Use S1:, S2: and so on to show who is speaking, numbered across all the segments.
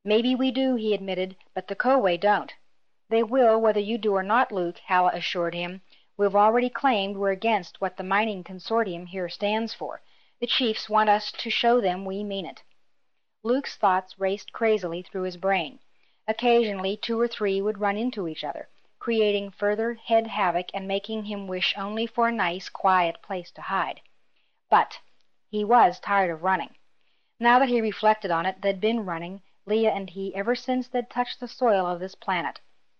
S1: "Maybe we do," he admitted, "but the Kowe don't." "They will, whether you do or not, Luke," Halla assured him. "We've already claimed we're against what the mining consortium here stands for. The chiefs want us to show them we mean it." Luke's thoughts raced crazily through his brain. Occasionally two or three would run into each other, creating further head havoc and making him wish only for a nice, quiet place to hide. But he was tired of running. Now that he reflected on it, they'd been running, Leah and he, ever since they'd touched the soil of this planet.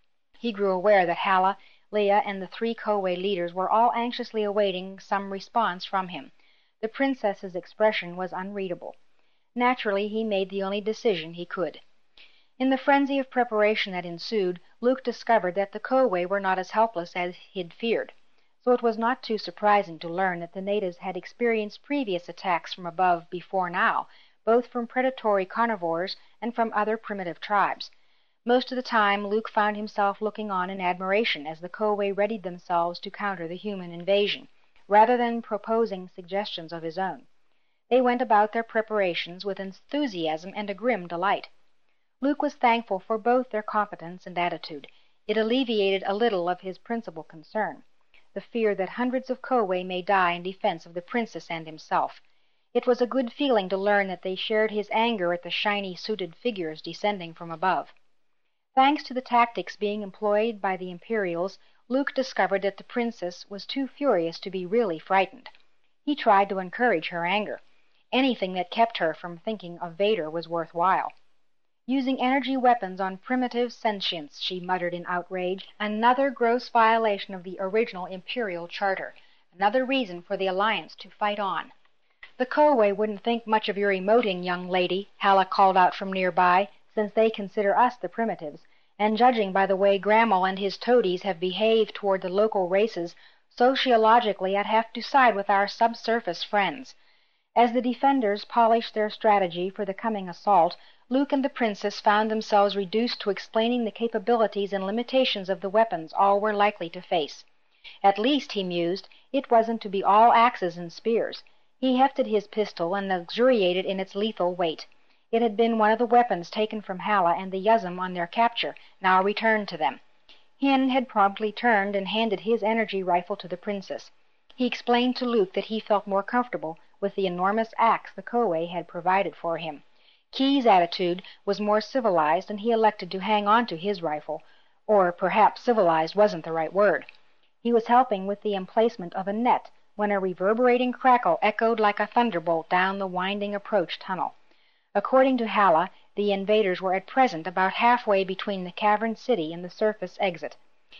S1: He grew aware that Halla, Leah, and the three Kowe leaders were all anxiously awaiting some response from him. The princess's expression was unreadable. Naturally, he made the only decision he could. In the frenzy of preparation that ensued, Luke discovered that the Kowe were not as helpless as he'd feared, so it was not too surprising to learn that the natives had experienced previous attacks from above before now, both from predatory carnivores and from other primitive tribes. Most of the time Luke found himself looking on in admiration as the Kowe readied themselves to counter the human invasion, rather than proposing suggestions of his own. They went about their preparations with enthusiasm and a grim delight. Luke was thankful for both their competence and attitude. It alleviated a little of his principal concern, the fear that hundreds of Kowe may die in defense of the princess and himself. It was a good feeling to learn that they shared his anger at the shiny suited figures descending from above. Thanks to the tactics being employed by the Imperials, Luke discovered that the princess was too furious to be really frightened. He tried to encourage her anger. Anything that kept her from thinking of Vader was worthwhile. "Using energy weapons on primitive sentients," she muttered in outrage. "Another gross violation of the original Imperial Charter. Another reason for the Alliance to fight on." "The Kowe wouldn't think much of your emoting, young lady," Halla called out from nearby, "since they consider us the primitives, and judging by the way Grammel and his toadies have behaved toward the local races, sociologically I'd have to side with our subsurface friends." As the defenders polished their strategy for the coming assault, Luke and the princess found themselves reduced to explaining the capabilities and limitations of the weapons all were likely to face. At least, he mused, it wasn't to be all axes and spears. He hefted his pistol and luxuriated in its lethal weight. It had been one of the weapons taken from Halla and the Yuzum on their capture, now returned to them. Hin had promptly turned and handed his energy rifle to the princess. He explained to Luke that he felt more comfortable with the enormous axe the Kowe had provided for him. Key's attitude was more civilized, and he elected to hang on to his rifle, or perhaps civilized wasn't the right word. He was helping with the emplacement of a net when a reverberating crackle echoed like a thunderbolt down the winding approach tunnel. According to Halla, the invaders were at present about halfway between the cavern city and the surface exit.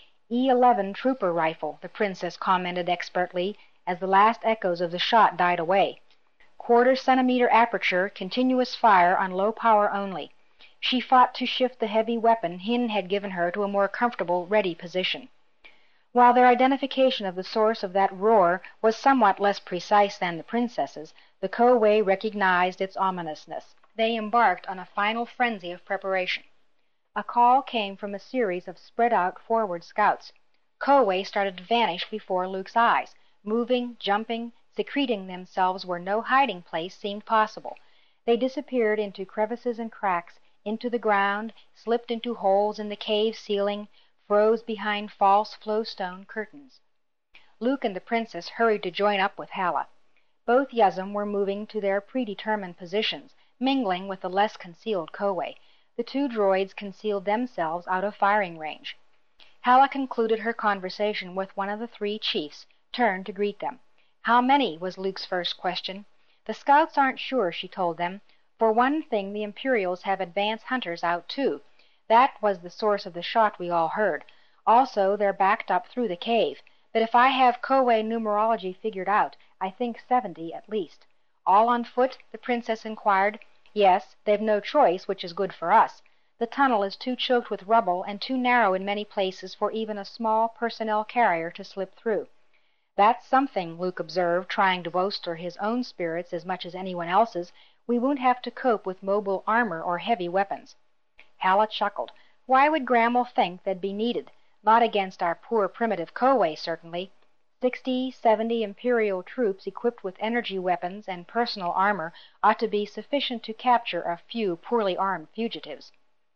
S1: "E-11 trooper rifle," the princess commented expertly as the last echoes of the shot died away. "Quarter-centimeter aperture, continuous fire on low power only." She fought to shift the heavy weapon Hin had given her to a more comfortable, ready position. While their identification of the source of that roar was somewhat less precise than the princess's, the Kowe recognized its ominousness. They embarked on a final frenzy of preparation. A call came from a series of spread-out forward scouts. Kowe started to vanish before Luke's eyes, moving, jumping, secreting themselves where no hiding place seemed possible. They disappeared into crevices and cracks, into the ground, slipped into holes in the cave ceiling, froze behind false flowstone curtains. Luke and the princess hurried to join up with Halla. Both Yuzum were moving to their predetermined positions, mingling with the less concealed Kowe. The two droids concealed themselves out of firing range. Halla concluded her conversation with one of the three chiefs, turned to greet them. "How many?" was Luke's first question. "The scouts aren't sure," she told them. "For one thing, the Imperials have advance hunters out too. That was the source of the shot we all heard. Also, they're backed up through the cave. But if I have Kowe numerology figured out, I think 70 at least." "All on foot?" the princess inquired. "Yes, they've no choice, which is good for us. The tunnel is too choked with rubble and too narrow in many places for even a small personnel carrier to slip through." "That's something," Luke observed, trying to bolster his own spirits as much as anyone else's. "We won't have to cope with mobile armor or heavy weapons." Halla chuckled. "Why would Grammel think they'd be needed? Not against our poor primitive Kowe, certainly. 60, 70 Imperial troops equipped with energy weapons and personal armor ought to be sufficient to capture a few poorly armed fugitives.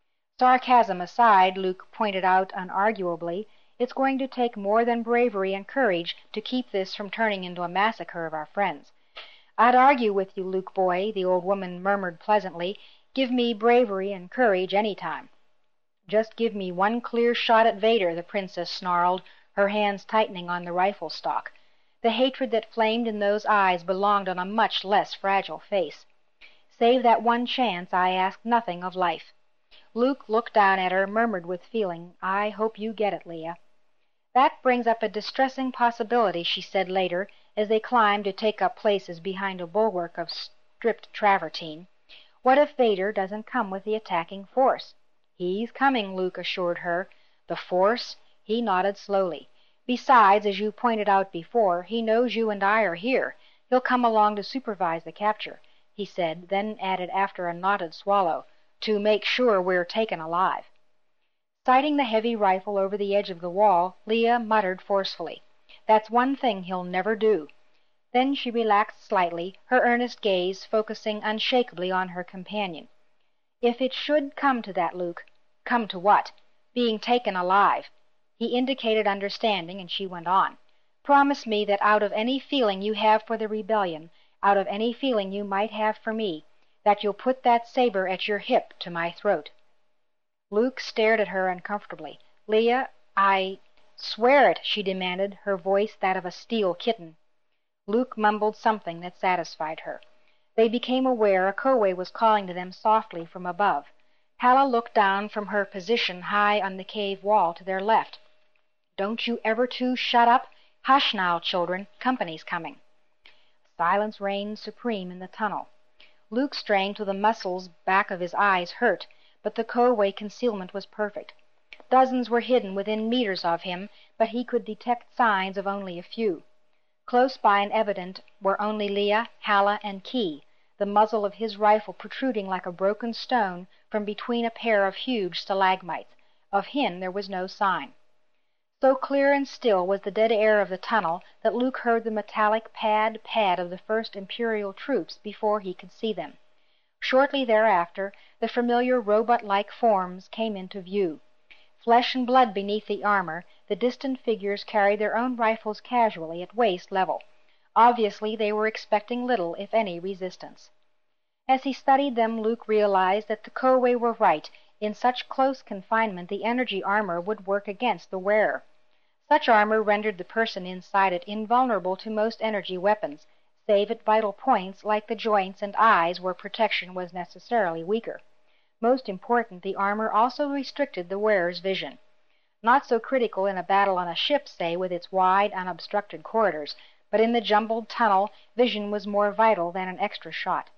S1: Sarcasm aside, Luke pointed out unarguably, it's going to take more than bravery and courage to keep this from turning into a massacre of our friends. I'd argue with you, Luke boy, the old woman murmured pleasantly. Give me bravery and courage any time. Just give me one clear shot at Vader, the princess snarled, her hands tightening on the rifle stock. The hatred that flamed in those eyes belonged on a much less fragile face. Save that one chance, I ask nothing of life. Luke looked down at her, murmured with feeling, I hope you get it, Leia. That brings up a distressing possibility, she said later, as they climbed to take up places behind a bulwark of stripped travertine. What if Vader doesn't come with the attacking force? He's coming, Luke assured her. The force? He nodded slowly. Besides, as you pointed out before, he knows you and I are here. He'll come along to supervise the capture, he said, then added after a knotted swallow, to make sure we're taken alive. Sighting the heavy rifle over the edge of the wall, Leia muttered forcefully, That's one thing he'll never do. Then she relaxed slightly, her earnest gaze focusing unshakably on her companion. If it should come to that, Luke. Come to what? Being taken alive. He indicated understanding, and she went on. Promise me that out of any feeling you have for the rebellion, out of any feeling you might have for me, that you'll put that saber at your hip to my throat. Luke stared at her uncomfortably. Leia, I... Swear it, she demanded, her voice that of a steel kitten. Luke mumbled something that satisfied her. They became aware a Kowe was calling to them softly from above. Hala looked down from her position high on the cave wall to their left. Don't you ever two shut up? Hush now, children. Company's coming. Silence reigned supreme in the tunnel. Luke strained till the muscles back of his eyes hurt, but the Kowe concealment was perfect. Dozens were hidden within meters of him, but he could detect signs of only a few. Close by and evident were only Leia, Hala, and Ki, the muzzle of his rifle protruding like a broken stone from between a pair of huge stalagmites. Of him there was no sign. So clear and still was the dead air of the tunnel that Luke heard the metallic pad of the first Imperial troops before he could see them. Shortly thereafter, the familiar robot-like forms came into view. Flesh and blood beneath the armor, the distant figures carried their own rifles casually at waist level. Obviously they were expecting little, if any, resistance. As he studied them, Luke realized that the Kowe were right. In such close confinement, the energy armor would work against the wearer. Such armor rendered the person inside it invulnerable to most energy weapons, save at vital points like the joints and eyes where protection was necessarily weaker. Most important, the armor also restricted the wearer's vision. Not so critical in a battle on a ship, say, with its wide, unobstructed corridors, but in the jumbled tunnel, vision was more vital than an extra shot.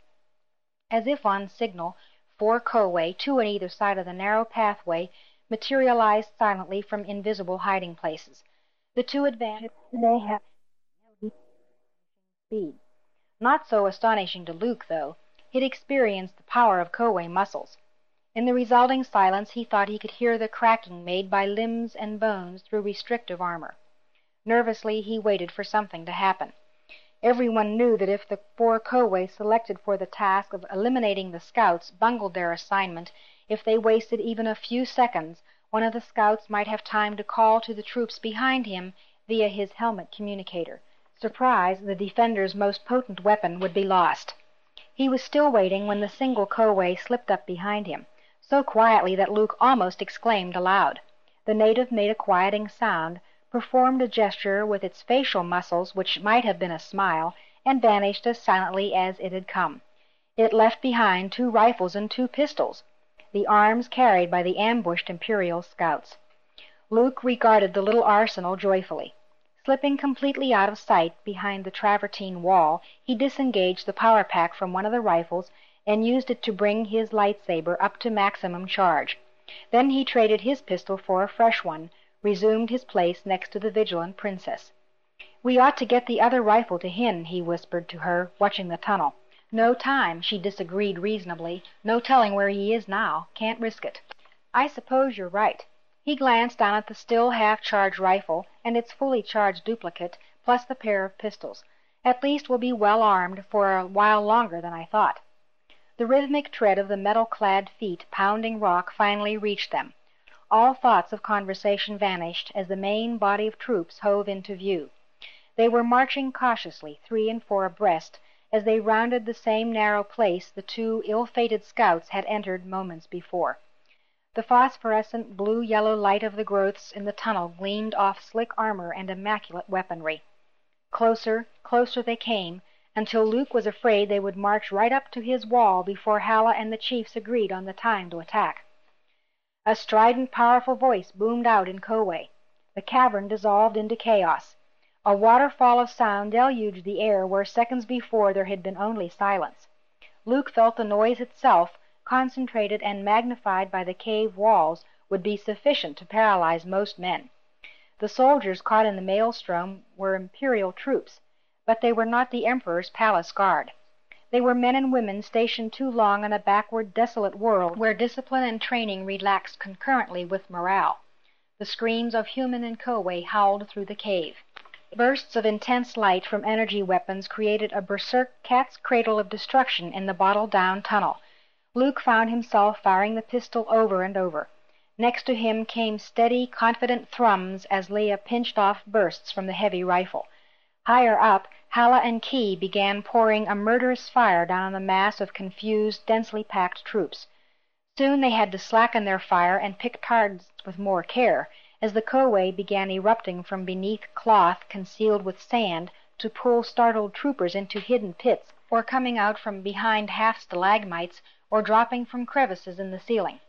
S1: As if on signal, 4 Kowe, 2 on either side of the narrow pathway, materialized silently from invisible hiding places. The two advanced they had speed. Not so astonishing to Luke, though. He'd experienced the power of Kowe muscles. In the resulting silence he thought he could hear the cracking made by limbs and bones through restrictive armor. Nervously he waited for something to happen. Everyone knew that if the 4 Kowe selected for the task of eliminating the scouts bungled their assignment, if they wasted even a few seconds, one of the scouts might have time to call to the troops behind him via his helmet communicator. Surprise, the defender's most potent weapon, would be lost. He was still waiting when the single Kowe slipped up behind him, so quietly that Luke almost exclaimed aloud. The native made a quieting sound, performed a gesture with its facial muscles which might have been a smile, and vanished as silently as it had come. It left behind 2 rifles and 2 pistols, the arms carried by the ambushed Imperial scouts. Luke regarded the little arsenal joyfully. Slipping completely out of sight behind the travertine wall, he disengaged the power pack from one of the rifles and used it to bring his lightsaber up to maximum charge. Then he traded his pistol for a fresh one, resumed his place next to the vigilant princess. We ought to get the other rifle to Hin, he whispered to her, watching the tunnel. No time, she disagreed reasonably. No telling where he is now. Can't risk it. I suppose you're right. He glanced down at the still half-charged rifle and its fully charged duplicate, plus the pair of pistols. At least we'll be well armed for a while longer than I thought. The rhythmic tread of the metal-clad feet pounding rock finally reached them. All thoughts of conversation vanished as the main body of troops hove into view. They were marching cautiously, 3 and 4 abreast, as they rounded the same narrow place the two ill-fated scouts had entered moments before. The phosphorescent blue-yellow light of the growths in the tunnel gleamed off slick armor and immaculate weaponry. Closer, closer they came, until Luke was afraid they would march right up to his wall before Halla and the chiefs agreed on the time to attack. A strident, powerful voice boomed out in Kowe. The cavern dissolved into chaos. A waterfall of sound deluged the air where seconds before there had been only silence. Luke felt the noise itself, concentrated and magnified by the cave walls, would be sufficient to paralyze most men. The soldiers caught in the maelstrom were imperial troops, but they were not the Emperor's palace guard. They were men and women stationed too long in a backward, desolate world where discipline and training relaxed concurrently with morale. The screams of human and Kowe howled through the cave. Bursts of intense light from energy weapons created a berserk cat's cradle of destruction in the bottled-down tunnel. Luke found himself firing the pistol over and over. Next to him came steady, confident thrums as Leah pinched off bursts from the heavy rifle. Higher up, Halla and Key began pouring a murderous fire down on the mass of confused, densely packed troops. Soon they had to slacken their fire and pick targets with more care, as the Kowe began erupting from beneath cloth concealed with sand to pull startled troopers into hidden pits, or coming out from behind half-stalagmites, or dropping from crevices in the ceiling.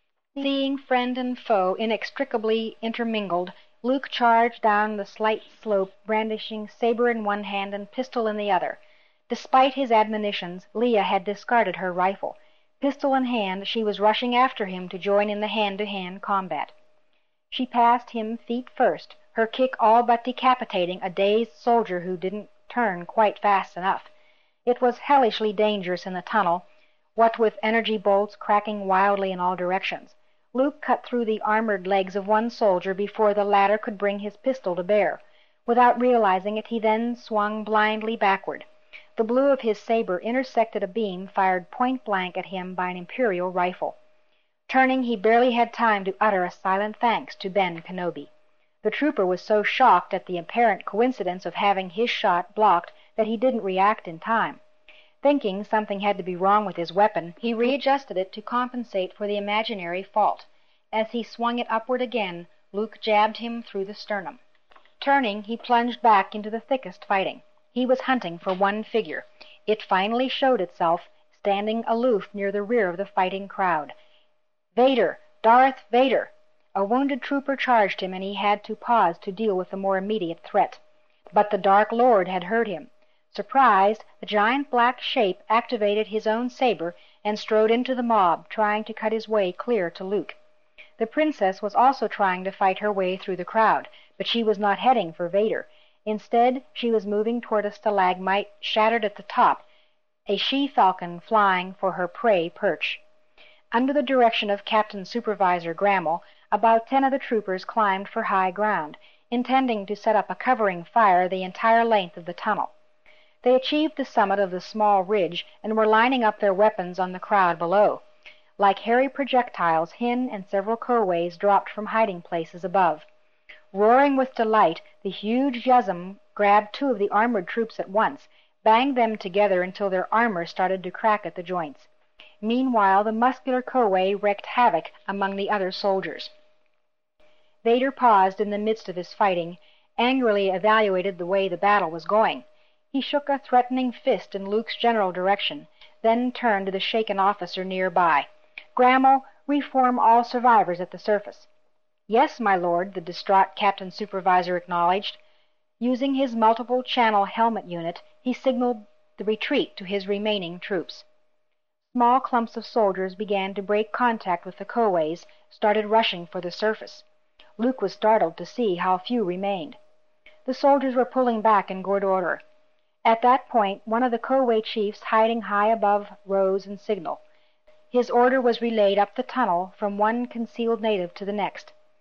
S1: Seeing friend and foe inextricably intermingled, Luke charged down the slight slope, brandishing saber in one hand and pistol in the other. Despite his admonitions, Leah had discarded her rifle. Pistol in hand, she was rushing after him to join in the hand-to-hand combat. She passed him feet first, her kick all but decapitating a dazed soldier who didn't turn quite fast enough. It was hellishly dangerous in the tunnel, what with energy bolts cracking wildly in all directions. Luke cut through the armored legs of one soldier before the latter could bring his pistol to bear. Without realizing it, he then swung blindly backward. The blue of his saber intersected a beam fired point-blank at him by an Imperial rifle. Turning, he barely had time to utter a silent thanks to Ben Kenobi. The trooper was so shocked at the apparent coincidence of having his shot blocked that he didn't react in time. Thinking something had to be wrong with his weapon, he readjusted it to compensate for the imaginary fault. As he swung it upward again, Luke jabbed him through the sternum. Turning, he plunged back into the thickest fighting. He was hunting for one figure. It finally showed itself, standing aloof near the rear of the fighting crowd. Vader! Darth Vader! A wounded trooper charged him, and he had to pause to deal with the more immediate threat. But the Dark Lord had heard him. Surprised, the giant black shape activated his own saber and strode into the mob, trying to cut his way clear to Luke. The princess was also trying to fight her way through the crowd, but she was not heading for Vader. Instead, she was moving toward a stalagmite shattered at the top, a she-falcon flying for her prey perch. Under the direction of Captain Supervisor Grammel, about 10 of the troopers climbed for high ground, intending to set up a covering fire the entire length of the tunnel. They achieved the summit of the small ridge and were lining up their weapons on the crowd below. Like hairy projectiles, Hin and several Kowe's dropped from hiding places above. Roaring with delight, the huge Yuzum grabbed 2 of the armored troops at once, banged them together until their armor started to crack at the joints. Meanwhile, the muscular Kowe wreaked havoc among the other soldiers. Vader paused in the midst of his fighting, angrily evaluated the way the battle was going. He shook a threatening fist in Luke's general direction, then turned to the shaken officer nearby. "Grammel, reform all survivors at the surface." "Yes, my lord," the distraught Captain Supervisor acknowledged. Using his multiple-channel helmet unit, he signaled the retreat to his remaining troops. Small clumps of soldiers began to break contact with the Kowe's, started rushing for the surface. Luke was startled to see how few remained. The soldiers were pulling back in good order. At that point, one of the Kowe chiefs hiding high above rose and signaled. His order was relayed up the tunnel from one concealed native to the next.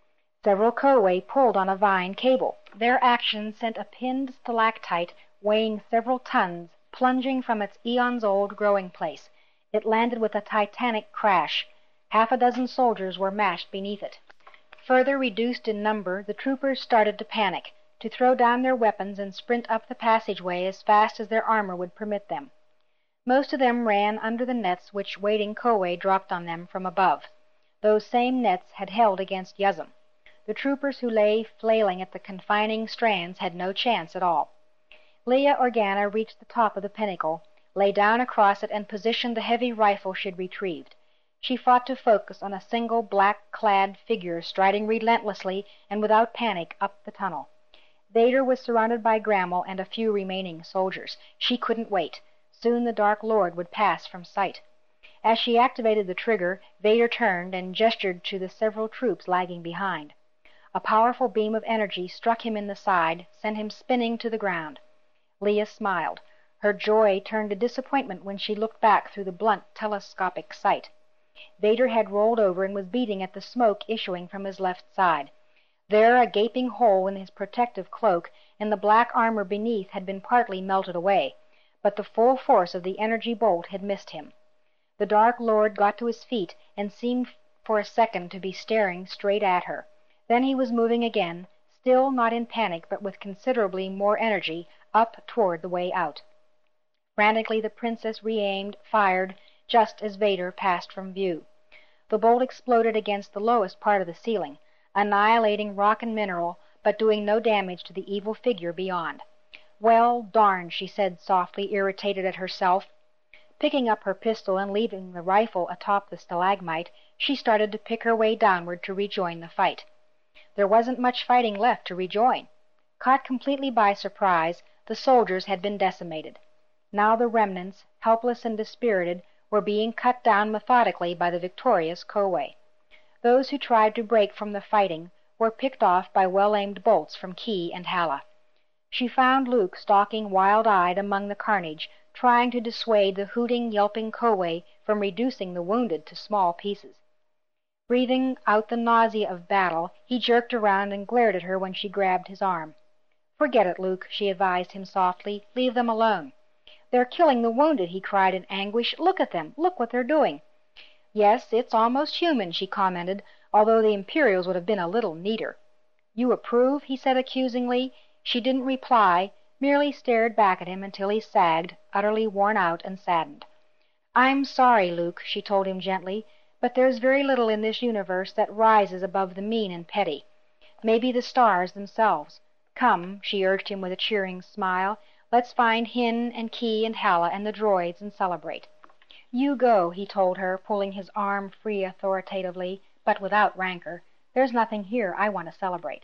S1: Several Kowe pulled on a vine cable. Their action sent a pinned stalactite weighing several tons plunging from its eons-old growing place. It landed with a titanic crash. Half a dozen soldiers were mashed beneath it. Further reduced in number, the troopers started to panic, to throw down their weapons and sprint up the passageway as fast as their armor would permit them. Most of them ran under the nets which waiting Kowe dropped on them from above. Those same nets had held against Yuzum. The troopers who lay flailing at the confining strands had no chance at all. Leah Organa reached the top of the pinnacle, lay down across it, and positioned the heavy rifle she had retrieved. She fought to focus on a single black-clad figure striding relentlessly and without panic up the tunnel. Vader was surrounded by Grammel and a few remaining soldiers. She couldn't wait. Soon the Dark Lord would pass from sight. As she activated the trigger, Vader turned and gestured to the several troops lagging behind. A powerful beam of energy struck him in the side, sent him spinning to the ground. Leah smiled. Her joy turned to disappointment when she looked back through the blunt telescopic sight. Vader had rolled over and was beating at the smoke issuing from his left side. There, a gaping hole in his protective cloak, and the black armor beneath had been partly melted away, but the full force of the energy bolt had missed him. The Dark Lord got to his feet and seemed for a second to be staring straight at her. Then he was moving again, still not in panic but with considerably more energy, up toward the way out. Frantically the princess re-aimed, fired, just as Vader passed from view. The bolt exploded against the lowest part of the ceiling, annihilating rock and mineral, but doing no damage to the evil figure beyond. "Well, darn," she said softly, irritated at herself. Picking up her pistol and leaving the rifle atop the stalagmite, she started to pick her way downward to rejoin the fight. There wasn't much fighting left to rejoin. Caught completely by surprise, the soldiers had been decimated. Now the remnants, helpless and dispirited, were being cut down methodically by the victorious Kowe. Those who tried to break from the fighting were picked off by well-aimed bolts from Ki and Hala. She found Luke stalking wild-eyed among the carnage, trying to dissuade the hooting, yelping Kowe from reducing the wounded to small pieces. Breathing out the nausea of battle, he jerked around and glared at her when she grabbed his arm. "Forget it, Luke," she advised him softly. "Leave them alone." "They're killing the wounded," he cried in anguish. "Look at them. Look what they're doing." "Yes, it's almost human," she commented, although the Imperials would have been a little neater. "You approve?" he said accusingly. She didn't reply, merely stared back at him until he sagged, utterly worn out and saddened. "I'm sorry, Luke," she told him gently, "but there's very little in this universe that rises above the mean and petty. Maybe the stars themselves. Come," she urged him with a cheering smile, "let's find Hin and Ki and Hala and the droids and celebrate." "You go," he told her, pulling his arm free authoritatively, but without rancor. "There's nothing here I want to celebrate."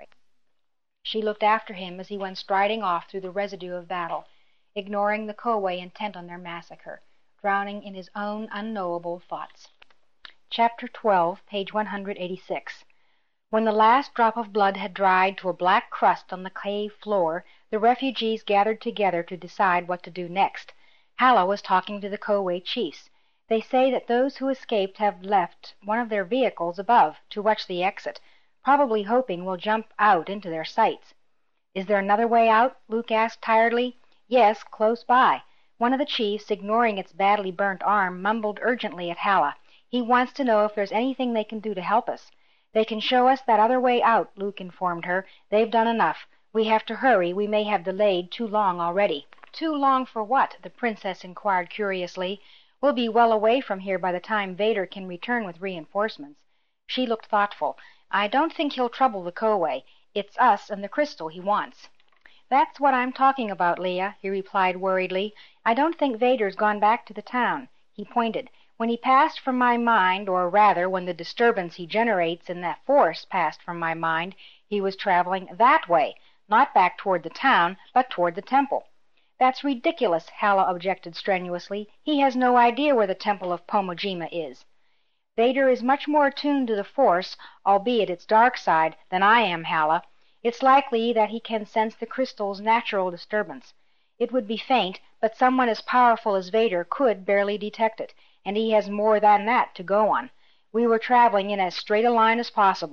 S1: She looked after him as he went striding off through the residue of battle, ignoring the Kowe intent on their massacre, drowning in his own unknowable thoughts. Chapter 12, page 186. When the last drop of blood had dried to a black crust on the cave floor, the refugees gathered together to decide what to do next. Hala was talking to the Kowe chiefs. "They say that those who escaped have left one of their vehicles above to watch the exit, probably hoping we'll jump out into their sights." "Is there another way out?" Luke asked tiredly. "Yes, close by." One of the chiefs, ignoring its badly burnt arm, mumbled urgently at Hala. "He wants to know if there's anything they can do to help us." "They can show us that other way out," Luke informed her. "They've done enough. We have to hurry. We may have delayed too long already." "Too long for what?" the princess inquired curiously. "We'll be well away from here by the time Vader can return with reinforcements." She looked thoughtful. "I don't think he'll trouble the Kowe. It's us and the crystal he wants." "That's what I'm talking about, Leah," he replied worriedly. "I don't think Vader's gone back to the town." He pointed. "When he passed from my mind, or rather when the disturbance he generates in that force passed from my mind, he was traveling that way, not back toward the town, but toward the temple." "That's ridiculous," Hala objected strenuously. "He has no idea where the temple of Pomojima is." "Vader is much more attuned to the Force, albeit its dark side, than I am, Hala. It's likely that he can sense the crystal's natural disturbance. It would be faint, but someone as powerful as Vader could barely detect it, and he has more than that to go on. We were traveling in as straight a line as possible."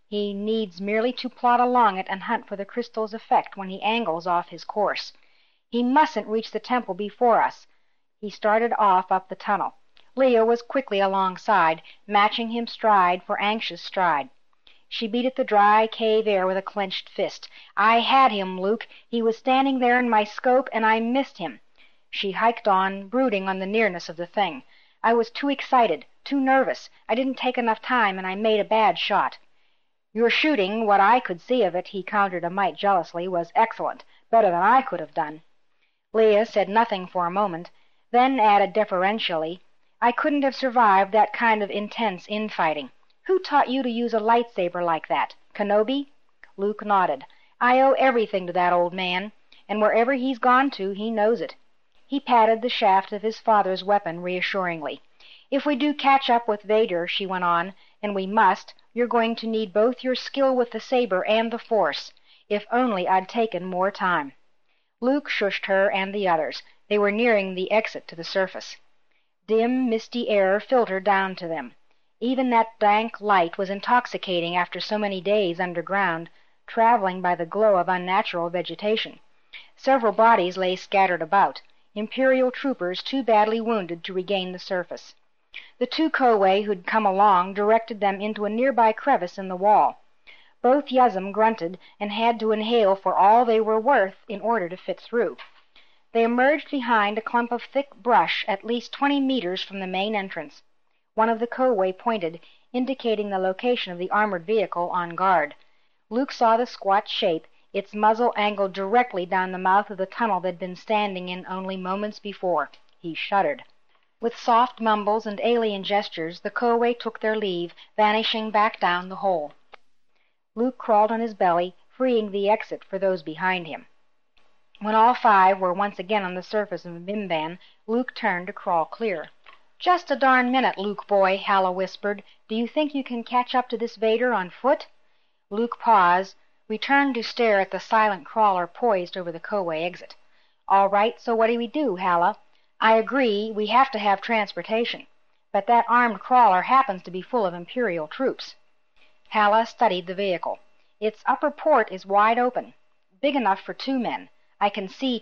S1: He needs merely to plod along it and hunt for the crystal's effect when he angles off his course. He mustn't reach the temple before us. He started off up the tunnel. Leah was quickly alongside, matching him stride for anxious stride. She beat at the dry cave air with a clenched fist. "I had him, Luke. He was standing there in my scope, and I missed him." She hiked on, brooding on the nearness of the thing. "I was too excited, too nervous. I didn't take enough time, and I made a bad shot." "Your shooting, what I could see of it," he countered a mite jealously, "was excellent. Better than I could have done." Leah said nothing for a moment, then added deferentially, "I couldn't have survived that kind of intense infighting. Who taught you to use a lightsaber like that? Kenobi?" Luke nodded. "I owe everything to that old man, and wherever he's gone to, he knows it." He patted the shaft of his father's weapon reassuringly. "If we do catch up with Vader," she went on, "and we must, you're going to need both your skill with the saber and the Force. If only I'd taken more time." Luke shushed her and the others. They were nearing the exit to the surface. Dim, misty air filtered down to them. Even that dank light was intoxicating after so many days underground, traveling by the glow of unnatural vegetation. Several bodies lay scattered about, Imperial troopers too badly wounded to regain the surface. The two Koway who'd come along directed them into a nearby crevice in the wall. Both Yuzum grunted and had to inhale for all they were worth in order to fit through. They emerged behind a clump of thick brush at least 20 meters from the main entrance. One of the Koway pointed, indicating the location of the armored vehicle on guard. Luke saw the squat shape, its muzzle angled directly down the mouth of the tunnel they'd been standing in only moments before. He shuddered. With soft mumbles and alien gestures, the Koway took their leave, vanishing back down the hole. Luke crawled on his belly, freeing the exit for those behind him. When all five were once again on the surface of Mimban, Luke turned to crawl clear. "Just a darn minute, Luke boy," Halla whispered. "Do you think you can catch up to this Vader on foot?" Luke paused, returned to stare at the silent crawler poised over the Koway exit. "All right, so what do we do, Halla? I agree we have to have transportation, but that armed crawler happens to be full of Imperial troops." Halla studied the vehicle. "Its upper port is wide open, big enough for 2 men. I can see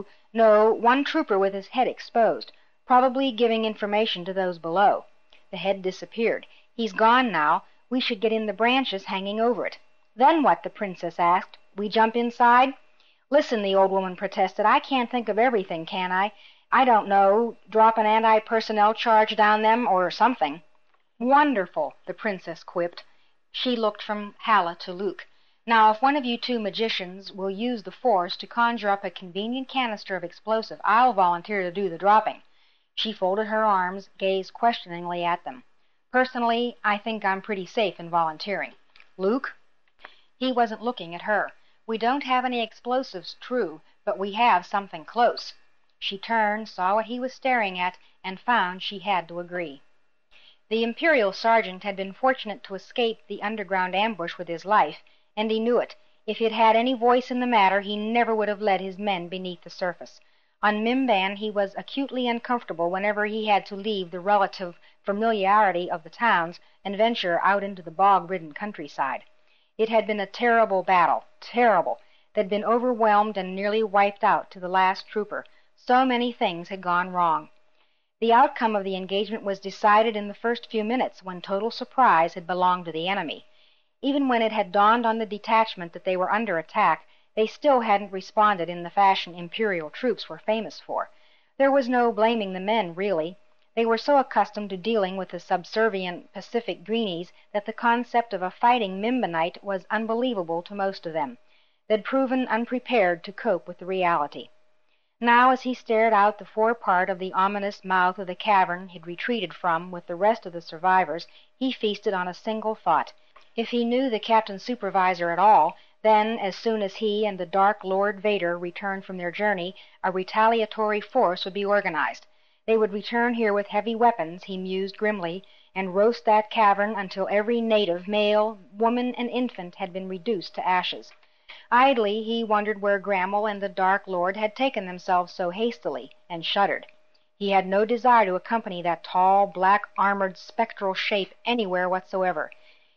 S1: 1 trooper with his head exposed, probably giving information to those below." The head disappeared. "He's gone now. We should get in the branches hanging over it." "Then what?" the princess asked. "We jump inside?" "Listen," the old woman protested. "I can't think of everything, can I? I don't know, drop an anti-personnel charge down them, or something." "Wonderful," the princess quipped. She looked from Halla to Luke. "Now, if one of you two magicians will use the Force to conjure up a convenient canister of explosive, I'll volunteer to do the dropping." She folded her arms, gazed questioningly at them. "Personally, I think I'm pretty safe in volunteering." "Luke?" He wasn't looking at her. "We don't have any explosives, true, but we have something close." She turned, saw what he was staring at, and found she had to agree. The Imperial sergeant had been fortunate to escape the underground ambush with his life, and he knew it. If he'd had any voice in the matter, he never would have led his men beneath the surface. On Mimban he was acutely uncomfortable whenever he had to leave the relative familiarity of the towns and venture out into the bog-ridden countryside. It had been a terrible battle, terrible. They'd been overwhelmed and nearly wiped out to the last trooper. So many things had gone wrong. The outcome of the engagement was decided in the first few minutes, when total surprise had belonged to the enemy. Even when it had dawned on the detachment that they were under attack, they still hadn't responded in the fashion Imperial troops were famous for. There was no blaming the men, really. They were so accustomed to dealing with the subservient Pacific greenies that the concept of a fighting Mimbanite was unbelievable to most of them. They'd proven unprepared to cope with the reality. Now, as he stared out the forepart of the ominous mouth of the cavern he'd retreated from with the rest of the survivors, he feasted on a single thought. If he knew the Captain Supervisor at all, then, as soon as he and the Dark Lord Vader returned from their journey, a retaliatory force would be organized. They would return here with heavy weapons, he mused grimly, and roast that cavern until every native, male, woman, and infant had been reduced to ashes. Idly he wondered where Grammel and the Dark Lord had taken themselves so hastily, and shuddered. He had no desire to accompany that tall, black-armored, spectral shape anywhere whatsoever.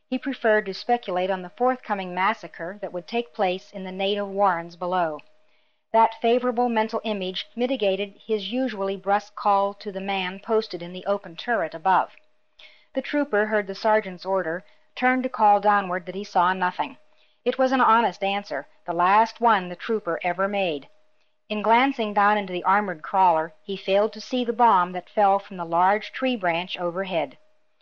S1: He preferred to speculate on the forthcoming massacre that would take place in the native warrens below. That favorable mental image mitigated his usually brusque call to the man posted in the open turret above. The trooper heard the sergeant's order, turned to call downward that he saw nothing. It was an honest answer, the last one the trooper ever made. In glancing down into the armored crawler, he failed to see the bomb that fell from the large tree branch overhead.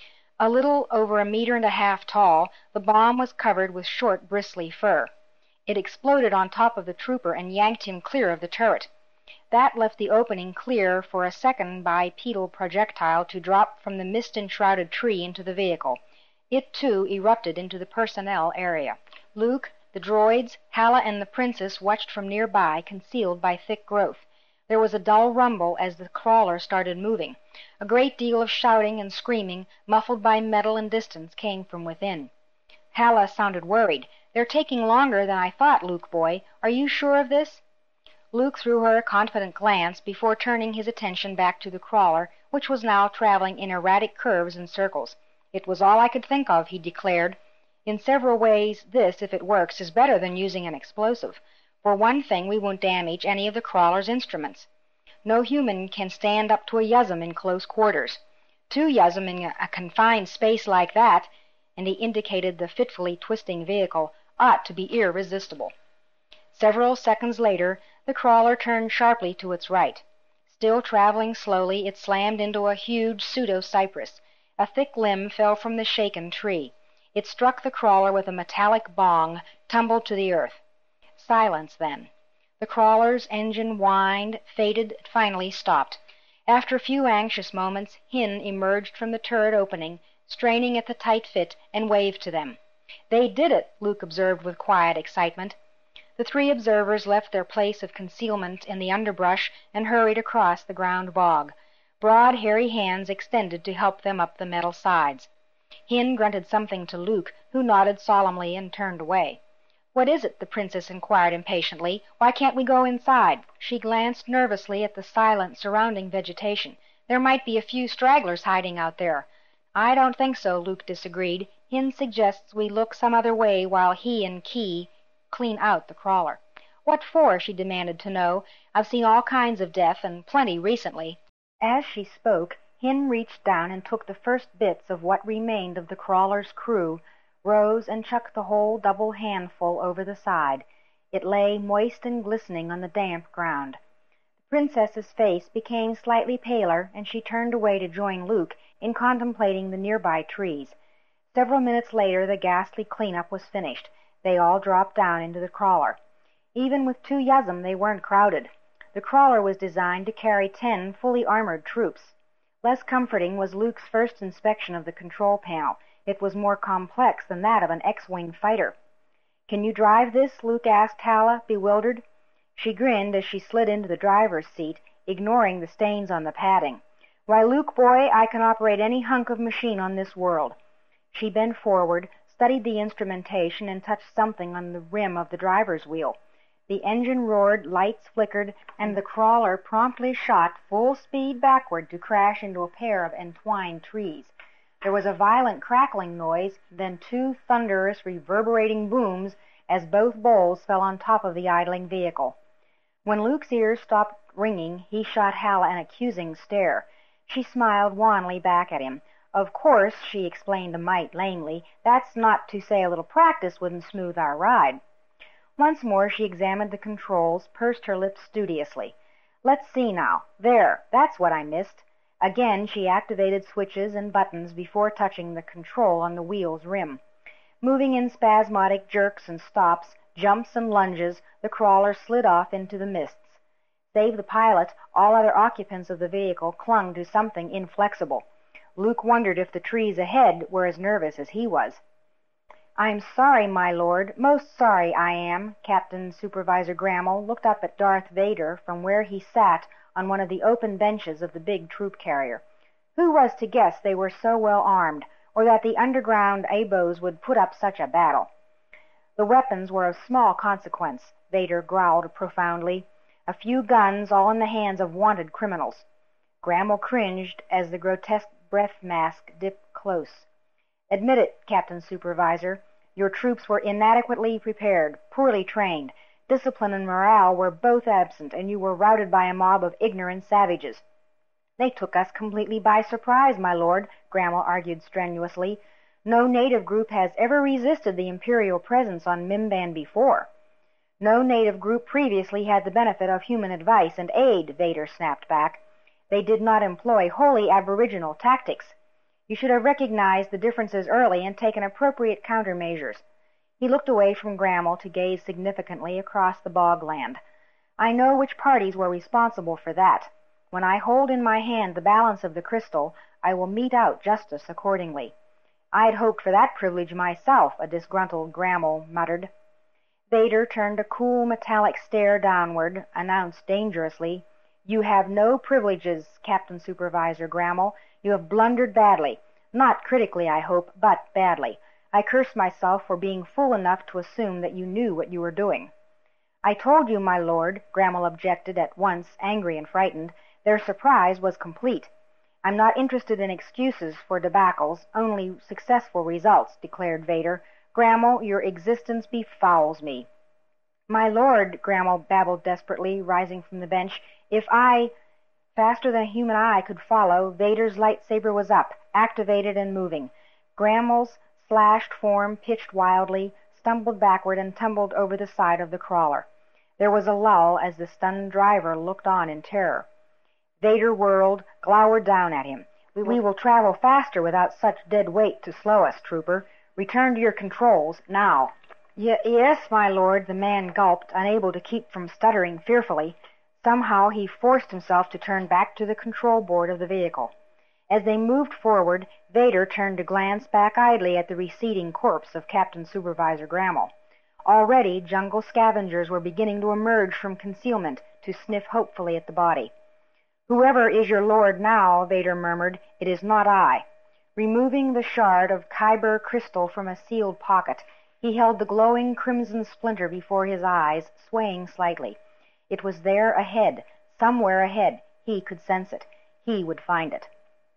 S1: A little over 1.5 meters tall, the bomb was covered with short, bristly fur. It exploded on top of the trooper and yanked him clear of the turret. That left the opening clear for a second bipedal projectile to drop from the mist-enshrouded tree into the vehicle. It, too, erupted into the personnel area. Luke, the droids, Hala, and the princess watched from nearby, concealed by thick growth. There was a dull rumble as the crawler started moving. A great deal of shouting and screaming, muffled by metal and distance, came from within. Hala sounded worried. "They're taking longer than I thought, Luke boy. Are you sure of this?" Luke threw her a confident glance before turning his attention back to the crawler, which was now traveling in erratic curves and circles. "It was all I could think of," he declared. "In several ways this, if it works, is better than using an explosive. For one thing, we won't damage any of the crawler's instruments. No human can stand up to a Yuzum in close quarters. 2 Yuzum in a confined space like that," and he indicated the fitfully twisting vehicle, "ought to be irresistible." Several seconds later, the crawler turned sharply to its right. Still traveling slowly, it slammed into a huge pseudo-cypress. A thick limb fell from the shaken tree. It struck the crawler with a metallic bong, tumbled to the earth. Silence then. The crawler's engine whined, faded, finally stopped. After a few anxious moments, Hin emerged from the turret opening, straining at the tight fit, and waved to them. "They did it," Luke observed with quiet excitement. The 3 observers left their place of concealment in the underbrush and hurried across the ground bog. Broad, hairy hands extended to help them up the metal sides. Hin grunted something to Luke, who nodded solemnly and turned away. "What is it?" the princess inquired impatiently. "Why can't we go inside?" She glanced nervously at the silent surrounding vegetation. "There might be a few stragglers hiding out there." "I don't think so," Luke disagreed. "Hin suggests we look some other way while he and Key clean out the crawler." "What for?" she demanded to know. "I've seen all kinds of death, and plenty recently." As she spoke, Hin reached down and took the first bits of what remained of the crawler's crew, rose and chucked the whole double handful over the side. It lay moist and glistening on the damp ground. The princess's face became slightly paler, and she turned away to join Luke in contemplating the nearby trees. Several minutes later the ghastly cleanup was finished. They all dropped down into the crawler. Even with 2 Yuzum they weren't crowded. The crawler was designed to carry 10 fully armored troops. Less comforting was Luke's first inspection of the control panel. It was more complex than that of an X-wing fighter. "Can you drive this?" Luke asked Hala, bewildered. She grinned as she slid into the driver's seat, ignoring the stains on the padding. "Why, Luke boy, I can operate any hunk of machine on this world." She bent forward, studied the instrumentation, and touched something on the rim of the driver's wheel. The engine roared, lights flickered, and the crawler promptly shot full speed backward to crash into a pair of entwined trees. There was a violent crackling noise, then 2 thunderous, reverberating booms as both bowls fell on top of the idling vehicle. When Luke's ears stopped ringing, he shot Hala an accusing stare. She smiled wanly back at him. "Of course," she explained a mite lamely, "that's not to say a little practice wouldn't smooth our ride." Once more she examined the controls, pursed her lips studiously. "Let's see now. There, that's what I missed." Again she activated switches and buttons before touching the control on the wheel's rim. Moving in spasmodic jerks and stops, jumps and lunges, the crawler slid off into the mists. Save the pilot, all other occupants of the vehicle clung to something inflexible. Luke wondered if the trees ahead were as nervous as he was. "I'm sorry, my lord, most sorry I am." Captain Supervisor Grammel looked up at Darth Vader from where he sat on one of the open benches of the big troop carrier. "Who was to guess they were so well armed, or that the underground Abos would put up such a battle?" "The weapons were of small consequence," Vader growled profoundly. "A few guns, all in the hands of wanted criminals." Grammel cringed as the grotesque breath mask dipped close. Admit it, Captain Supervisor. Your troops were inadequately prepared, poorly trained. Discipline and morale were both absent, and you were routed by a mob of ignorant savages. They took us completely by surprise, my lord, Grammel argued strenuously. No native group has ever resisted the Imperial presence on Mimban before. No native group previously had the benefit of human advice and aid, Vader snapped back. They did not employ wholly aboriginal tactics. You should have recognized the differences early and taken appropriate countermeasures. He looked away from Grammel to gaze significantly across the bogland. I know which parties were responsible for that. When I hold in my hand the balance of the crystal, I will mete out justice accordingly. I'd hoped for that privilege myself, a disgruntled Grammel muttered. Vader turned a cool metallic stare downward, announced dangerously, You have no privileges, Captain Supervisor Grammel. You have blundered badly. Not critically, I hope, but badly. I curse myself for being fool enough to assume that you knew what you were doing. I told you, my lord, Grammel objected at once, angry and frightened. Their surprise was complete. I'm not interested in excuses for debacles, only successful results, declared Vader. Grammel, your existence befouls me. My lord, Grammel babbled desperately, rising from the bench, if I... Faster than a human eye could follow, Vader's lightsaber was up, activated and moving. Grammel's slashed form pitched wildly, stumbled backward, and tumbled over the side of the crawler. There was a lull as the stunned driver looked on in terror. Vader whirled, glowered down at him. We will travel faster without such dead weight to slow us, trooper. Return to your controls, now. Yes, my lord, the man gulped, unable to keep from stuttering fearfully. Somehow he forced himself to turn back to the control board of the vehicle. As they moved forward, Vader turned to glance back idly at the receding corpse of Captain Supervisor Grammel. Already jungle scavengers were beginning to emerge from concealment to sniff hopefully at the body. Whoever is your lord now, Vader murmured, it is not I. Removing the shard of Kyber crystal from a sealed pocket, he held the glowing crimson splinter before his eyes, swaying slightly. It was there ahead, somewhere ahead. He could sense it. He would find it.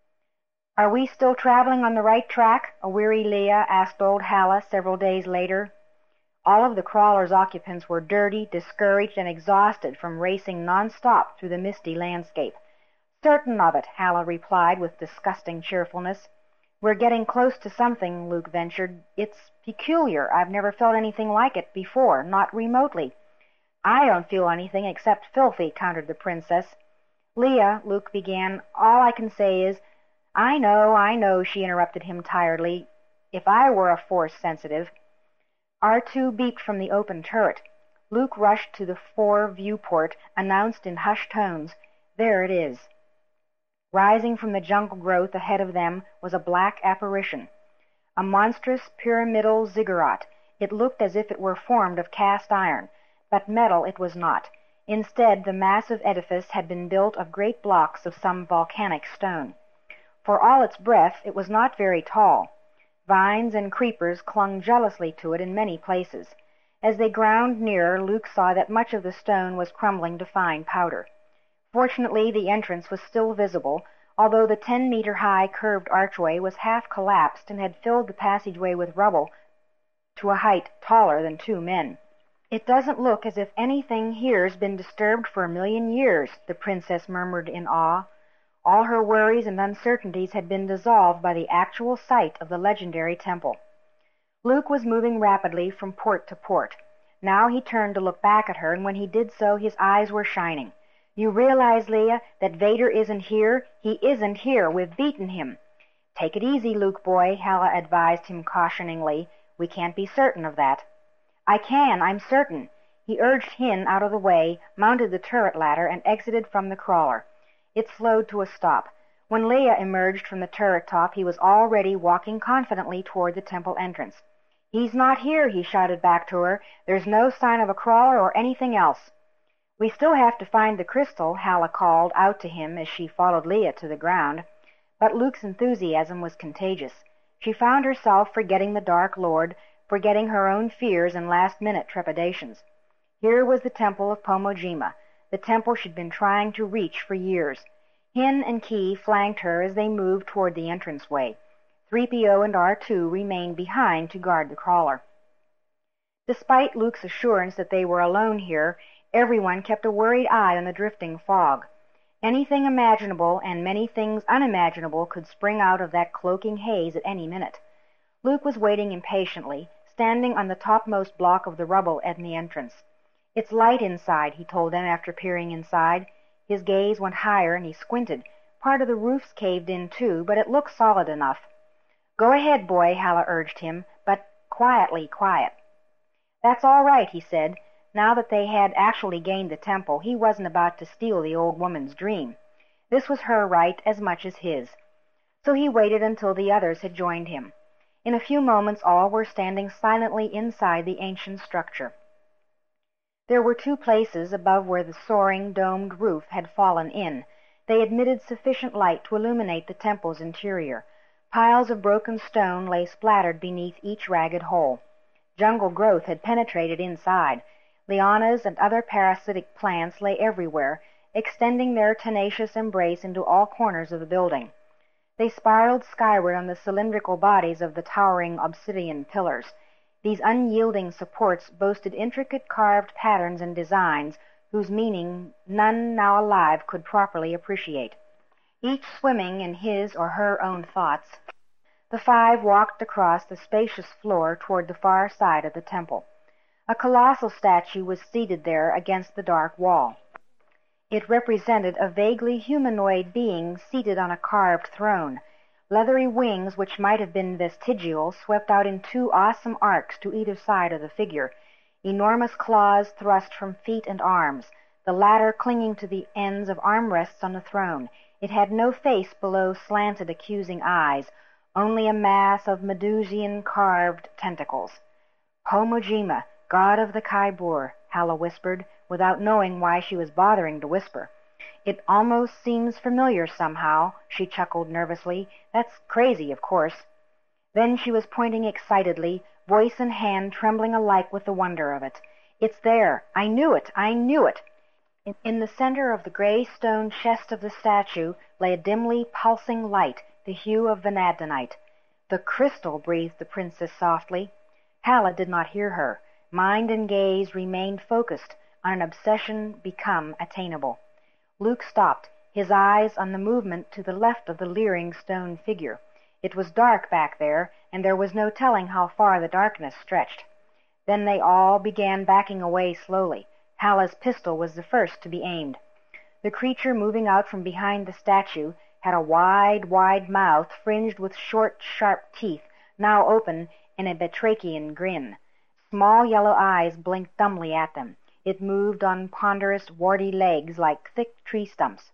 S1: Are we still traveling on the right track? A weary Leia asked old Hala several days later. All of the crawler's occupants were dirty, discouraged, and exhausted from racing non-stop through the misty landscape. Certain of it, Hala replied with disgusting cheerfulness. We're getting close to something, Luke ventured. It's peculiar. I've never felt anything like it before, not remotely. I don't feel anything except filthy, countered the princess. Leia, Luke began, all I can say is... I know, she interrupted him tiredly. If I were a Force sensitive... R2 beeped from the open turret. Luke rushed to the fore viewport, announced in hushed tones, There it is. Rising from the jungle growth ahead of them was a black apparition. A monstrous pyramidal ziggurat. It looked as if it were formed of cast iron, but metal it was not. Instead, the massive edifice had been built of great blocks of some volcanic stone. For all its breadth, it was not very tall. Vines and creepers clung jealously to it in many places. As they ground nearer, Luke saw that much of the stone was crumbling to fine powder. Fortunately, the entrance was still visible, although the 10-meter-high curved archway was half collapsed and had filled the passageway with rubble to a height taller than 2 men. It doesn't look as if anything here's been disturbed for 1,000,000 years, the princess murmured in awe. All her worries and uncertainties had been dissolved by the actual sight of the legendary temple. Luke was moving rapidly from port to port. Now he turned to look back at her, and when he did so, his eyes were shining. You realize, Leia, that Vader isn't here? He isn't here. We've beaten him. Take it easy, Luke boy, Hala advised him cautioningly. We can't be certain of that. I'm certain. He urged Hin out of the way, mounted the turret ladder, and exited from the crawler. It slowed to a stop. When Leia emerged from the turret top, he was already walking confidently toward the temple entrance. He's not here, he shouted back to her. There's no sign of a crawler or anything else. We still have to find the crystal, Hala called out to him as she followed Leia to the ground. But Luke's enthusiasm was contagious. She found herself forgetting the Dark Lord, forgetting her own fears and last-minute trepidations. Here was the temple of Pomojima, the temple she'd been trying to reach for years. Hin and Ki flanked her as they moved toward the entranceway. 3PO and R2 remained behind to guard the crawler. Despite Luke's assurance that they were alone here, everyone kept a worried eye on the drifting fog. Anything imaginable and many things unimaginable could spring out of that cloaking haze at any minute. Luke was waiting impatiently, standing on the topmost block of the rubble at the entrance. "It's light inside," he told them after peering inside. His gaze went higher and he squinted. Part of the roof's caved in too, but it looked solid enough. "Go ahead, boy," Hala urged him, "but quiet." "That's all right," he said. Now that they had actually gained the temple, he wasn't about to steal the old woman's dream. This was her right as much as his. So he waited until the others had joined him. In a few moments all were standing silently inside the ancient structure. There were 2 places above where the soaring, domed roof had fallen in. They admitted sufficient light to illuminate the temple's interior. Piles of broken stone lay splattered beneath each ragged hole. Jungle growth had penetrated inside. Lianas and other parasitic plants lay everywhere, extending their tenacious embrace into all corners of the building. They spiraled skyward on the cylindrical bodies of the towering obsidian pillars. These unyielding supports boasted intricate carved patterns and designs whose meaning none now alive could properly appreciate. Each swimming in his or her own thoughts, the 5 walked across the spacious floor toward the far side of the temple. A colossal statue was seated there against the dark wall. It represented a vaguely humanoid being seated on a carved throne. Leathery wings, which might have been vestigial, swept out in 2 awesome arcs to either side of the figure. Enormous claws thrust from feet and arms, the latter clinging to the ends of armrests on the throne. It had no face below slanted, accusing eyes, only a mass of Medusian carved tentacles. "Homojima, god of the Kybur," Hala whispered, without knowing why she was bothering to whisper. "It almost seems familiar somehow," she chuckled nervously. "That's crazy, of course." Then she was pointing excitedly, voice and hand trembling alike with the wonder of it. "It's there! I knew it! I knew it!" In the center of the gray stone chest of the statue lay a dimly pulsing light, the hue of vanadinite. "The crystal," breathed the princess softly. Hala did not hear her. Mind and gaze remained focused on an obsession become attainable. Luke stopped, his eyes on the movement to the left of the leering stone figure. It was dark back there, and there was no telling how far the darkness stretched. Then they all began backing away slowly. Hala's pistol was the first to be aimed. The creature moving out from behind the statue had a wide mouth fringed with short, sharp teeth, now open in a batrachian grin. Small yellow eyes blinked dumbly at them. It moved on ponderous, warty legs like thick tree stumps.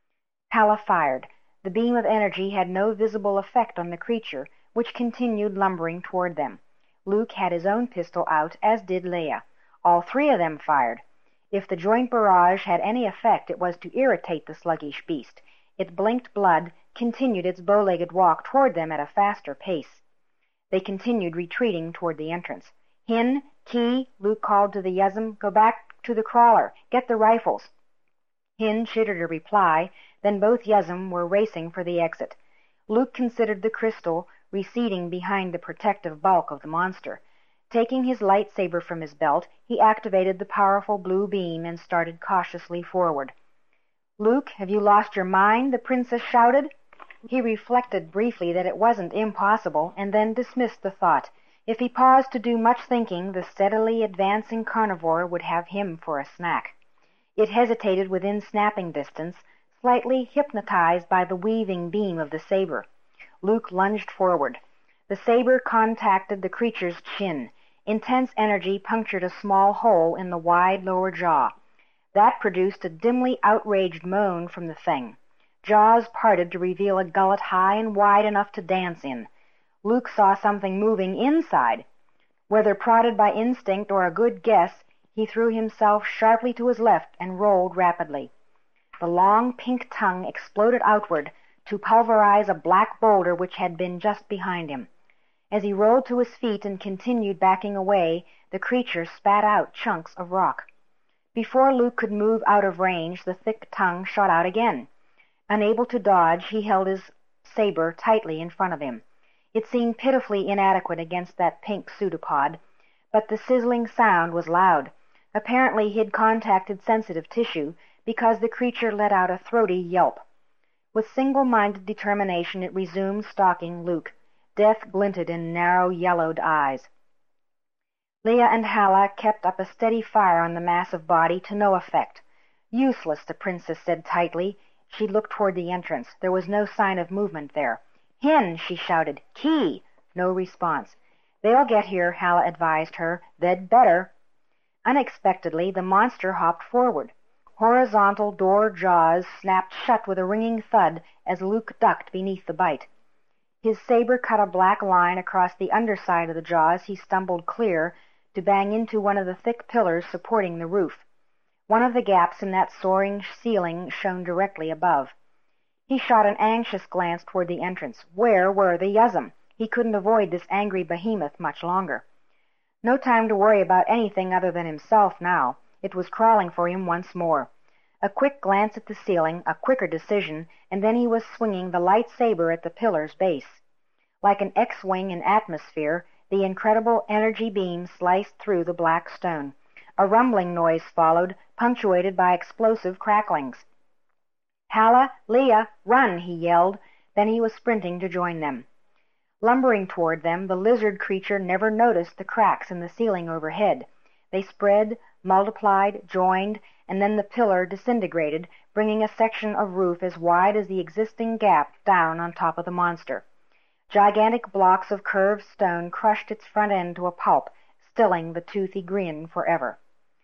S1: Hala fired. The beam of energy had no visible effect on the creature, which continued lumbering toward them. Luke had his own pistol out, as did Leia. All 3 of them fired. If the joint barrage had any effect, it was to irritate the sluggish beast. It blinked blood, continued its bow-legged walk toward them at a faster pace. They continued retreating toward the entrance. "Hin, Ki," Luke called to the Yezm, "go back to the crawler. Get the rifles." Hin chittered a reply, then both Yezm were racing for the exit. Luke considered the crystal receding behind the protective bulk of the monster. Taking his lightsaber from his belt, he activated the powerful blue beam and started cautiously forward. "Luke, have you lost your mind?" the princess shouted. He reflected briefly that it wasn't impossible, and then dismissed the thought. If he paused to do much thinking, the steadily advancing carnivore would have him for a snack. It hesitated within snapping distance, slightly hypnotized by the weaving beam of the saber. Luke lunged forward. The saber contacted the creature's chin. Intense energy punctured a small hole in the wide lower jaw. That produced a dimly outraged moan from the thing. Jaws parted to reveal a gullet high and wide enough to dance in. Luke saw something moving inside. Whether prodded by instinct or a good guess, he threw himself sharply to his left and rolled rapidly. The long pink tongue exploded outward to pulverize a black boulder which had been just behind him. As he rolled to his feet and continued backing away, the creature spat out chunks of rock. Before Luke could move out of range, the thick tongue shot out again. Unable to dodge, he held his saber tightly in front of him. It seemed pitifully inadequate against that pink pseudopod, but the sizzling sound was loud. Apparently he'd contacted sensitive tissue, because the creature let out a throaty yelp. With single-minded determination it resumed stalking Luke. Death glinted in narrow, yellowed eyes. Leah and Hala kept up a steady fire on the massive body, to no effect. Useless, the princess said tightly. She looked toward the entrance. There was no sign of movement there. "Hin!" she shouted. "Key!" No response. "They'll get here," Hala advised her. "They'd better." Unexpectedly, the monster hopped forward. Horizontal door jaws snapped shut with a ringing thud as Luke ducked beneath the bite. His saber cut a black line across the underside of the jaws. He stumbled clear, to bang into one of the thick pillars supporting the roof. One of the gaps in that soaring ceiling shone directly above. He shot an anxious glance toward the entrance. Where were the Yuzum? He couldn't avoid this angry behemoth much longer. No time to worry about anything other than himself now. It was crawling for him once more. A quick glance at the ceiling, a quicker decision, and then he was swinging the light saber at the pillar's base. Like an X-wing in atmosphere, the incredible energy beam sliced through the black stone. A rumbling noise followed, punctuated by explosive cracklings. "Hala, Leah, run!" he yelled. Then he was sprinting to join them. Lumbering toward them, the lizard creature never noticed the cracks in the ceiling overhead. They spread, multiplied, joined, and then the pillar disintegrated, bringing a section of roof as wide as the existing gap down on top of the monster. Gigantic blocks of curved stone crushed its front end to a pulp, stilling the toothy grin forever.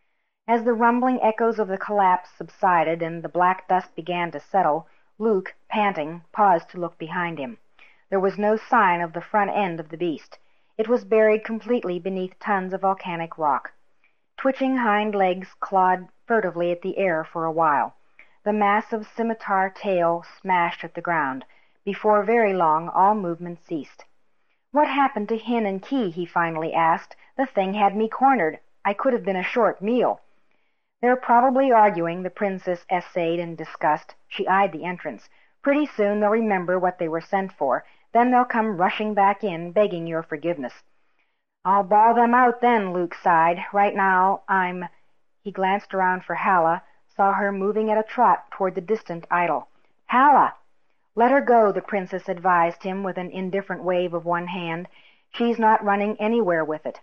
S1: As the rumbling echoes of the collapse subsided and the black dust began to settle, Luke, panting, paused to look behind him. There was no sign of the front end of the beast. It was buried completely beneath tons of volcanic rock. Twitching hind legs clawed furtively at the air for a while. The massive scimitar tail smashed at the ground. Before very long, all movement ceased. "What happened to Hin and Key?" he finally asked. "The thing had me cornered. I could have been a short meal." "They're probably arguing," the princess essayed in disgust. She eyed the entrance. "Pretty soon they'll remember what they were sent for. Then they'll come rushing back in, begging your forgiveness." "I'll bawl them out then," Luke sighed. "Right now I'm—" He glanced around for Hala, saw her moving at a trot toward the distant idol. "Hala!" "Let her go," the princess advised him with an indifferent wave of one hand. "She's not running anywhere with it."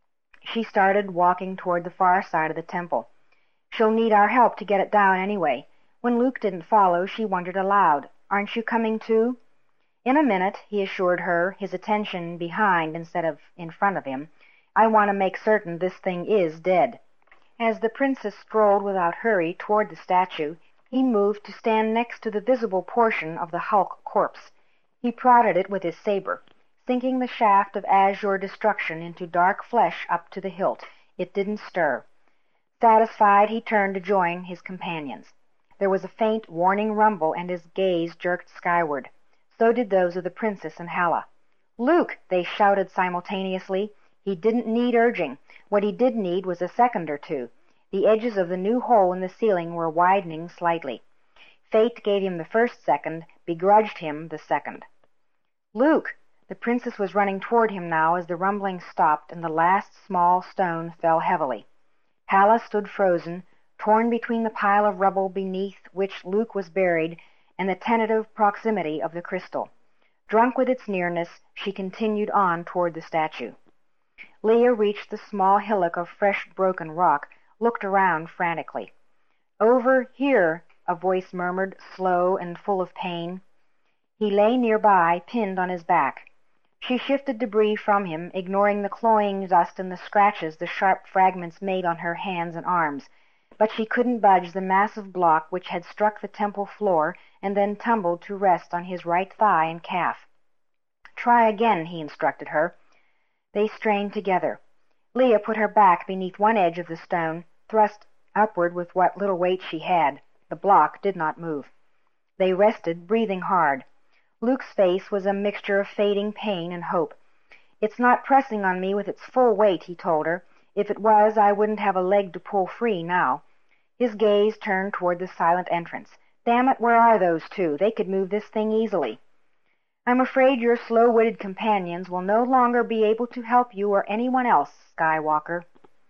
S1: She started walking toward the far side of the temple. "She'll need our help to get it down anyway." When Luke didn't follow, she wondered aloud, "Aren't you coming too?" "In a minute," he assured her, his attention behind instead of in front of him. "I want to make certain this thing is dead." As the princess strolled without hurry toward the statue, he moved to stand next to the visible portion of the hulk corpse. He prodded it with his saber, sinking the shaft of azure destruction into dark flesh up to the hilt. It didn't stir. Satisfied, he turned to join his companions. There was a faint, warning rumble, and his gaze jerked skyward. So did those of the princess and Hala. "Luke!" they shouted simultaneously. He didn't need urging. What he did need was a second or two. The edges of the new hole in the ceiling were widening slightly. Fate gave him the first second, begrudged him the second. "Luke!" The princess was running toward him now as the rumbling stopped and the last small stone fell heavily. Hala stood frozen, torn between the pile of rubble beneath which Luke was buried and the tentative proximity of the crystal. Drunk with its nearness, she continued on toward the statue. Leah reached the small hillock of fresh broken rock, looked around frantically. "Over here," a voice murmured, slow and full of pain. He lay nearby, pinned on his back. She shifted debris from him, ignoring the cloying dust and the scratches the sharp fragments made on her hands and arms, but she couldn't budge the massive block which had struck the temple floor and then tumbled to rest on his right thigh and calf. "Try again," he instructed her. They strained together. Leah put her back beneath one edge of the stone, thrust upward with what little weight she had. The block did not move. They rested, breathing hard. Luke's face was a mixture of fading pain and hope. "It's not pressing on me with its full weight," he told her. "If it was, I wouldn't have a leg to pull free now." His gaze turned toward the silent entrance. "Damn it, where are those two? They could move this thing easily." I'm afraid your slow-witted companions will no longer be able to help you or anyone else, Skywalker."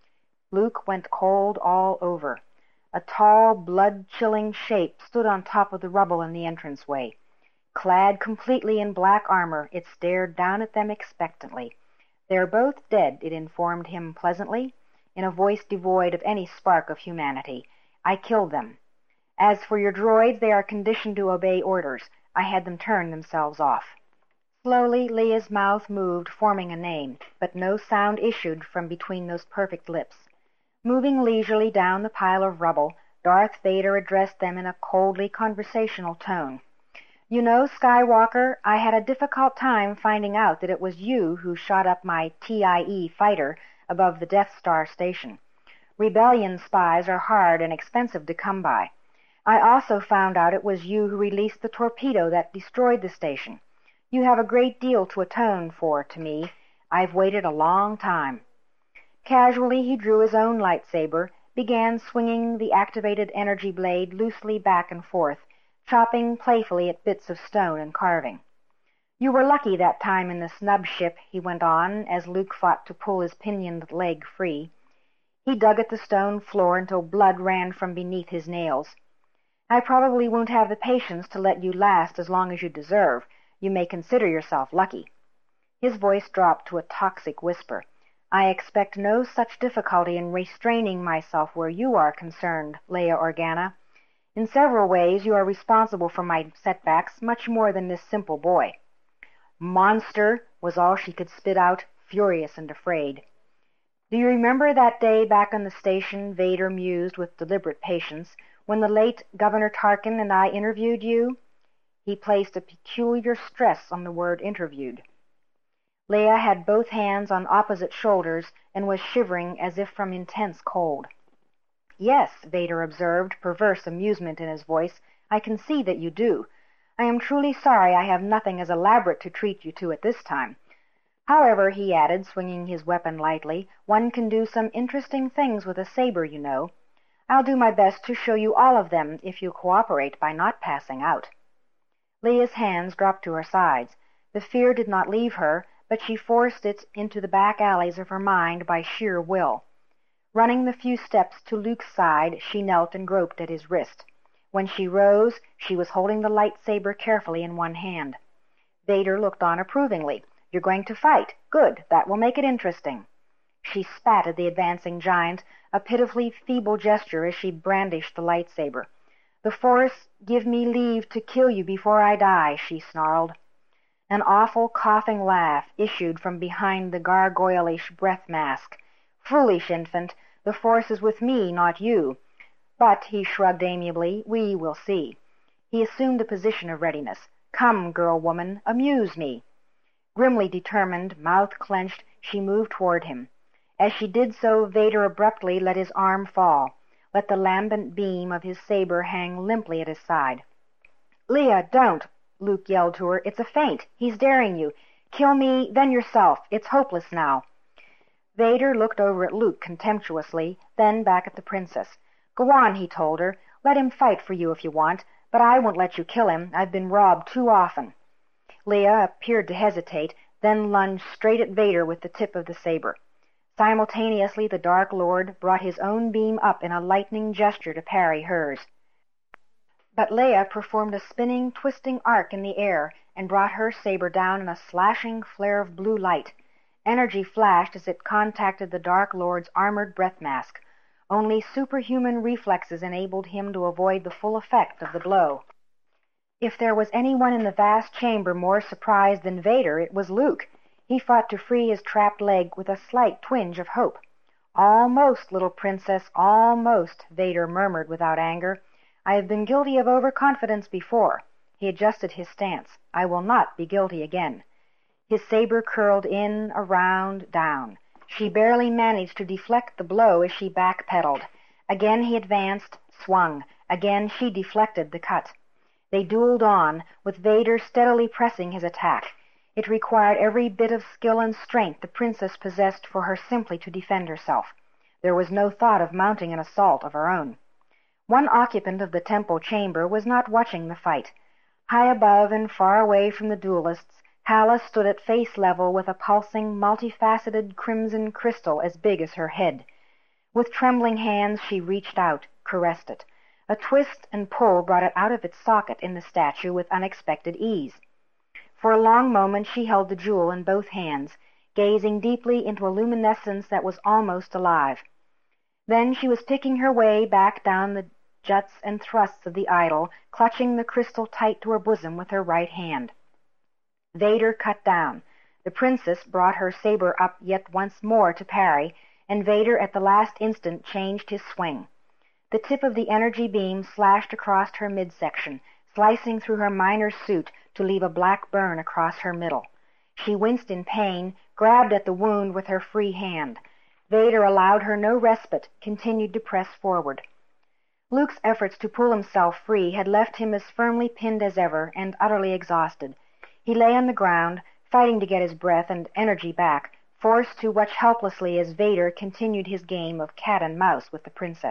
S1: Luke went cold all over. A tall, blood-chilling shape stood on top of the rubble in the entranceway. Clad completely in black armor, it stared down at them expectantly. "They're both dead," it informed him pleasantly, in a voice devoid of any spark of humanity. "I killed them. As for your droids, they are conditioned to obey orders. I had them turn themselves off." Slowly Leia's mouth moved, forming a name, but no sound issued from between those perfect lips. Moving leisurely down the pile of rubble, Darth Vader addressed them in a coldly conversational tone. "You know, Skywalker, I had a difficult time finding out that it was you who shot up my TIE fighter above the Death Star station. Rebellion spies are hard and expensive to come by. I also found out it was you who released the torpedo that destroyed the station. You have a great deal to atone for to me. I've waited a long time." Casually he drew his own lightsaber, began swinging the activated energy blade loosely back and forth, chopping playfully at bits of stone and carving. "You were lucky that time in the snub ship," he went on, as Luke fought to pull his pinioned leg free. He dug at the stone floor until blood ran from beneath his nails. "I probably won't have the patience to let you last as long as you deserve. You may consider yourself lucky." His voice dropped to a toxic whisper. "I expect no such difficulty in restraining myself where you are concerned, Leia Organa. In several ways you are responsible for my setbacks, much more than this simple boy." "Monster!" was all she could spit out, furious and afraid. "Do you remember that day back on the station," Vader mused with deliberate patience, "when the late Governor Tarkin and I interviewed you?" He placed a peculiar stress on the word interviewed. Leia had both hands on opposite shoulders and was shivering as if from intense cold. "Yes," Vader observed, perverse amusement in his voice, "I can see that you do. I am truly sorry I have nothing as elaborate to treat you to at this time. However," he added, swinging his weapon lightly, "one can do some interesting things with a saber, you know. I'll do my best to show you all of them if you cooperate by not passing out." Leia's hands dropped to her sides. The fear did not leave her, but she forced it into the back alleys of her mind by sheer will. Running the few steps to Luke's side, she knelt and groped at his wrist. When she rose, she was holding the lightsaber carefully in one hand. Vader looked on approvingly. "You're going to fight. Good. That will make it interesting." She spat at the advancing giant, a pitifully feeble gesture as she brandished the lightsaber. "The Force give me leave to kill you before I die," she snarled. An awful coughing laugh issued from behind the gargoyle-ish breath mask. "Foolish infant, the Force is with me, not you. But," he shrugged amiably, "we will see." He assumed a position of readiness. "Come, girl-woman, amuse me." Grimly determined, mouth clenched, she moved toward him. As she did so, Vader abruptly let his arm fall, let the lambent beam of his saber hang limply at his side. "Leia, don't!" Luke yelled to her. "It's a feint. He's daring you. Kill me, then yourself. It's hopeless now." Vader looked over at Luke contemptuously, then back at the princess. "Go on," he told her. "Let him fight for you if you want, but I won't let you kill him. I've been robbed too often." Leia appeared to hesitate, then lunged straight at Vader with the tip of the saber. Simultaneously the Dark Lord brought his own beam up in a lightning gesture to parry hers. But Leia performed a spinning, twisting arc in the air and brought her saber down in a slashing flare of blue light. Energy flashed as it contacted the Dark Lord's armored breath mask. Only superhuman reflexes enabled him to avoid the full effect of the blow. If there was anyone in the vast chamber more surprised than Vader, it was Luke. He fought to free his trapped leg with a slight twinge of hope. "Almost, little princess, almost," Vader murmured without anger. "I have been guilty of overconfidence before." He adjusted his stance. "I will not be guilty again." His saber curled in, around, down. She barely managed to deflect the blow as she backpedaled. Again he advanced, swung. Again she deflected the cut. They dueled on, with Vader steadily pressing his attack. It required every bit of skill and strength the princess possessed for her simply to defend herself. There was no thought of mounting an assault of her own. One occupant of the temple chamber was not watching the fight. High above and far away from the duelists, Hala stood at face level with a pulsing, multifaceted crimson crystal as big as her head. With trembling hands she reached out, caressed it. A twist and pull brought it out of its socket in the statue with unexpected ease. For a long moment she held the jewel in both hands, gazing deeply into a luminescence that was almost alive. Then she was picking her way back down the juts and thrusts of the idol, clutching the crystal tight to her bosom with her right hand. Vader cut down. The princess brought her saber up yet once more to parry, and Vader at the last instant changed his swing. The tip of the energy beam slashed across her midsection, slicing through her miner's suit to leave a black burn across her middle. She winced in pain, grabbed at the wound with her free hand. Vader allowed her no respite, continued to press forward. Luke's efforts to pull himself free had left him as firmly pinned as ever and utterly exhausted. He lay on the ground, fighting to get his breath and energy back, forced to watch helplessly as Vader continued his game of cat and mouse with the princess.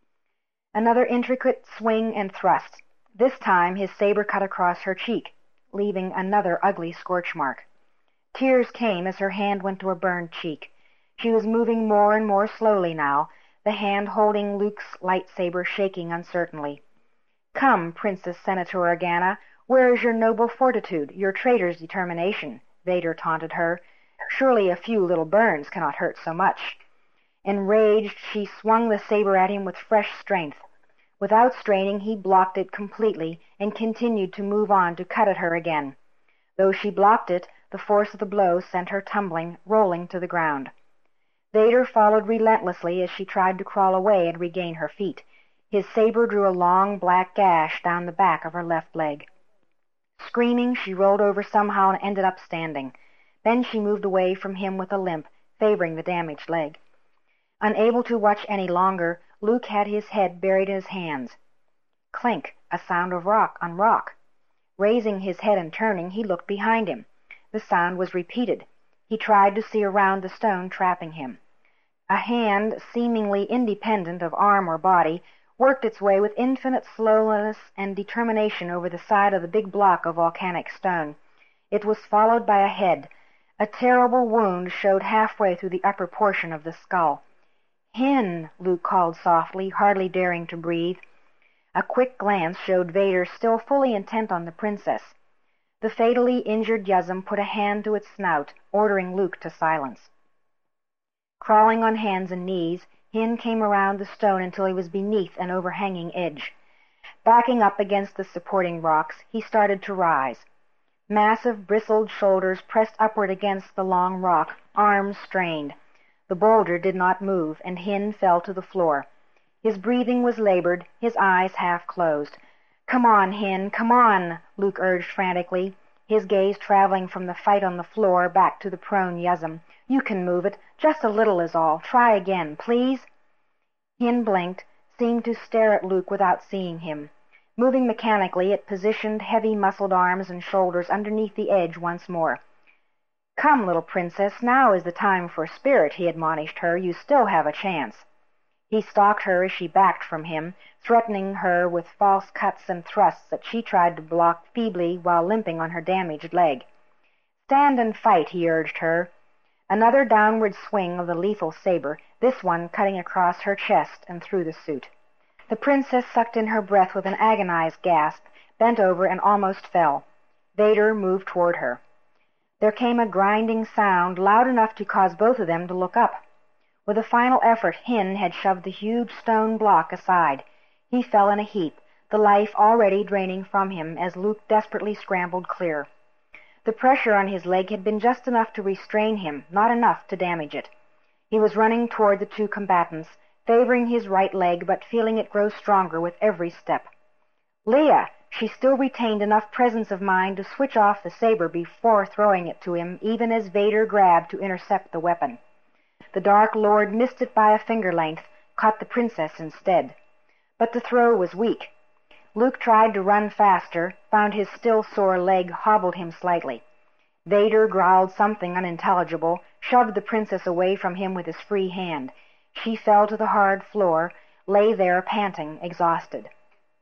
S1: Another intricate swing and thrust. This time his saber cut across her cheek, leaving another ugly scorch mark. Tears came as her hand went to her burned cheek. She was moving more and more slowly now, the hand holding Luke's lightsaber shaking uncertainly. "Come, Princess Senator Organa, where is your noble fortitude, your traitor's determination?" Vader taunted her. "Surely a few little burns cannot hurt so much." Enraged, she swung the saber at him with fresh strength. Without straining, he blocked it completely and continued to move on to cut at her again. Though she blocked it, the force of the blow sent her tumbling, rolling to the ground. Vader followed relentlessly as she tried to crawl away and regain her feet. His saber drew a long black gash down the back of her left leg. Screaming, she rolled over somehow and ended up standing. Then she moved away from him with a limp, favoring the damaged leg. Unable to watch any longer, Luke had his head buried in his hands. Clink, a sound of rock on rock. Raising his head and turning, he looked behind him. The sound was repeated. He tried to see around the stone trapping him. A hand, seemingly independent of arm or body, worked its way with infinite slowness and determination over the side of the big block of volcanic stone. It was followed by a head. A terrible wound showed halfway through the upper portion of the skull. "Hin!" Luke called softly, hardly daring to breathe. A quick glance showed Vader still fully intent on the princess. The fatally injured Yuzum put a hand to its snout, ordering Luke to silence. Crawling on hands and knees, Hin came around the stone until he was beneath an overhanging edge. Backing up against the supporting rocks, he started to rise. Massive, bristled shoulders pressed upward against the long rock, arms strained. The boulder did not move, and Hin fell to the floor. His breathing was labored, his eyes half closed. "Come on, Hin, come on," Luke urged frantically, his gaze traveling from the fight on the floor back to the prone Yuzum. "You can move it. Just a little is all. Try again, please." Hin blinked, seemed to stare at Luke without seeing him. Moving mechanically, it positioned heavy muscled arms and shoulders underneath the edge once more. "Come, little princess, now is the time for spirit," he admonished her. "You still have a chance." He stalked her as she backed from him, threatening her with false cuts and thrusts that she tried to block feebly while limping on her damaged leg. "Stand and fight," he urged her. Another downward swing of the lethal saber, this one cutting across her chest and through the suit. The princess sucked in her breath with an agonized gasp, bent over, and almost fell. Vader moved toward her. There came a grinding sound, loud enough to cause both of them to look up. With a final effort, Hin had shoved the huge stone block aside. He fell in a heap, the life already draining from him as Luke desperately scrambled clear. The pressure on his leg had been just enough to restrain him, not enough to damage it. He was running toward the two combatants, favoring his right leg, but feeling it grow stronger with every step. "Leia!" She still retained enough presence of mind to switch off the saber before throwing it to him, even as Vader grabbed to intercept the weapon. The Dark Lord missed it by a finger-length, caught the princess instead. But the throw was weak. Luke tried to run faster, found his still sore leg hobbled him slightly. Vader growled something unintelligible, shoved the princess away from him with his free hand. She fell to the hard floor, lay there panting, exhausted.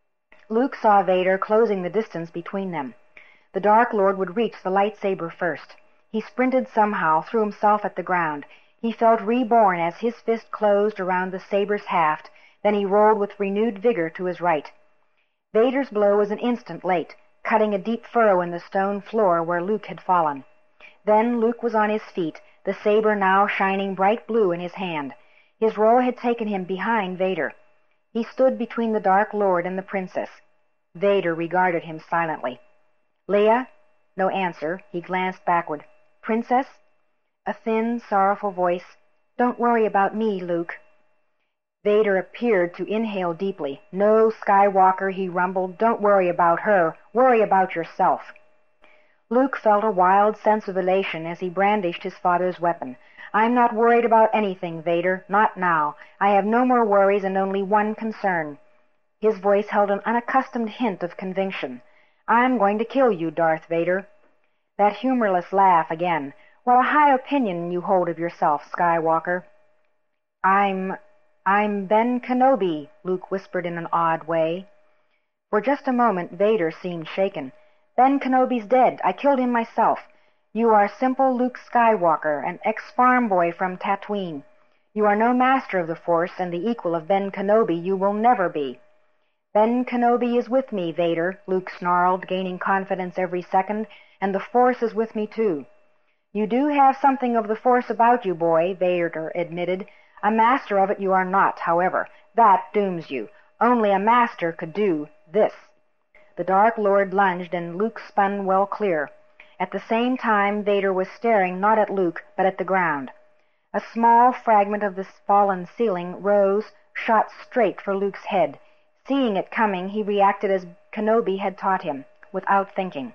S1: Luke saw Vader closing the distance between them. The Dark Lord would reach the lightsaber first. He sprinted somehow, threw himself at the ground. He felt reborn as his fist closed around the saber's haft. Then he rolled with renewed vigor to his right. Vader's blow was an instant late, cutting a deep furrow in the stone floor where Luke had fallen. Then Luke was on his feet, the saber now shining bright blue in his hand. His role had taken him behind Vader. He stood between the Dark Lord and the princess. Vader regarded him silently. "Leia?" No answer. He glanced backward. "Princess?" A thin, sorrowful voice. "Don't worry about me, Luke." Vader appeared to inhale deeply. "No, Skywalker," he rumbled. "Don't worry about her. Worry about yourself." Luke felt a wild sense of elation as he brandished his father's weapon. "I'm not worried about anything, Vader. Not now. I have no more worries and only one concern." His voice held an unaccustomed hint of conviction. "I'm going to kill you, Darth Vader." That humorless laugh again. "What a high opinion you hold of yourself, Skywalker." I'm Ben Kenobi," Luke whispered in an odd way. For just a moment Vader seemed shaken. "Ben Kenobi's dead. I killed him myself. You are simple Luke Skywalker, an ex-farm boy from Tatooine. You are no master of the Force, and the equal of Ben Kenobi you will never be." "Ben Kenobi is with me, Vader," Luke snarled, gaining confidence every second, "and the Force is with me too." "You do have something of the Force about you, boy," Vader admitted. "A master of it you are not, however. That dooms you. Only a master could do this." The Dark Lord lunged, and Luke spun well clear. At the same time Vader was staring not at Luke, but at the ground. A small fragment of the fallen ceiling rose, shot straight for Luke's head. Seeing it coming, he reacted as Kenobi had taught him, without thinking.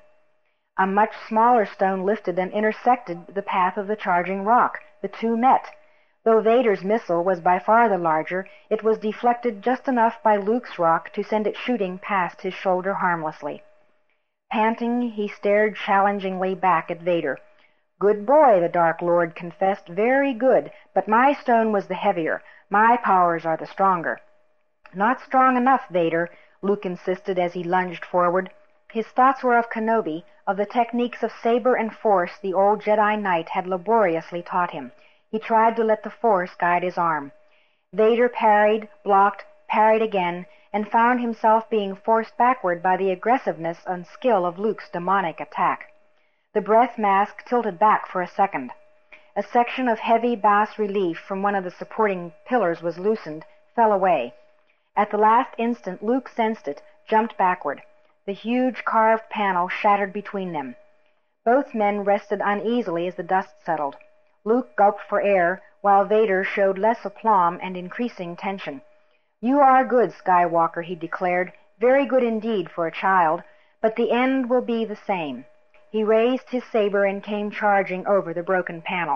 S1: A much smaller stone lifted and intersected the path of the charging rock. The two met. Though Vader's missile was by far the larger, it was deflected just enough by Luke's rock to send it shooting past his shoulder harmlessly. Panting, he stared challengingly back at Vader. "Good boy," the Dark Lord confessed. "Very good. But my stone was the heavier. My powers are the stronger." "Not strong enough, Vader," Luke insisted as he lunged forward. His thoughts were of Kenobi, of the techniques of saber and force the old Jedi Knight had laboriously taught him. He tried to let the Force guide his arm. Vader parried, blocked, parried again, and found himself being forced backward by the aggressiveness and skill of Luke's demonic attack. The breath mask tilted back for a second. A section of heavy bas-relief from one of the supporting pillars was loosened, fell away. At the last instant Luke sensed it, jumped backward. The huge carved panel shattered between them. Both men rested uneasily as the dust settled. Luke gulped for air, while Vader showed less aplomb and increasing tension. "You are good, Skywalker," he declared. "Very good indeed for a child. But the end will be the same." He raised his saber and came charging over the broken panel.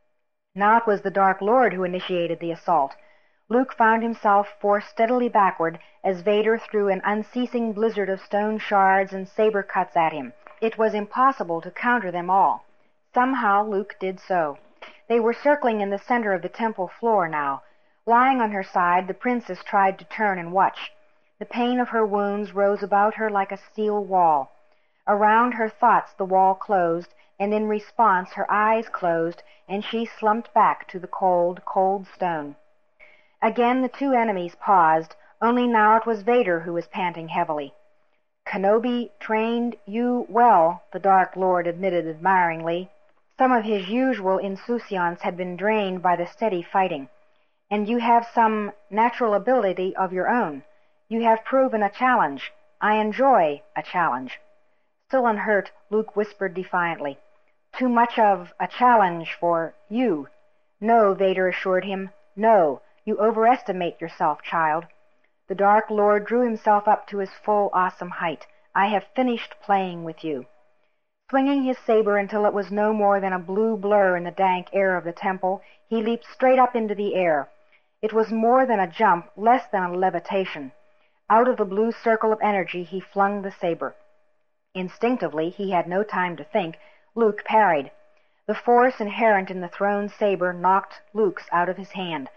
S1: Now it was the Dark Lord who initiated the assault. Luke found himself forced steadily backward as Vader threw an unceasing blizzard of stone shards and saber cuts at him. It was impossible to counter them all. Somehow Luke did so. They were circling in the center of the temple floor now. Lying on her side, the princess tried to turn and watch. The pain of her wounds rose about her like a steel wall. Around her thoughts the wall closed, and in response her eyes closed, and she slumped back to the cold, cold stone. Again the two enemies paused, only now it was Vader who was panting heavily. "Kenobi trained you well," the Dark Lord admitted admiringly. Some of his usual insouciance had been drained by the steady fighting. "And you have some natural ability of your own. You have proven a challenge. I enjoy a challenge." Still unhurt, Luke whispered defiantly, "Too much of a challenge for you." "No," Vader assured him. "No. You overestimate yourself, child." The Dark Lord drew himself up to his full, awesome height. "I have finished playing with you." Swinging his saber until it was no more than a blue blur in the dank air of the temple, he leaped straight up into the air. It was more than a jump, less than a levitation. Out of the blue circle of energy he flung the saber. Instinctively, he had no time to think, Luke parried. The force inherent in the thrown saber knocked Luke's out of his hand.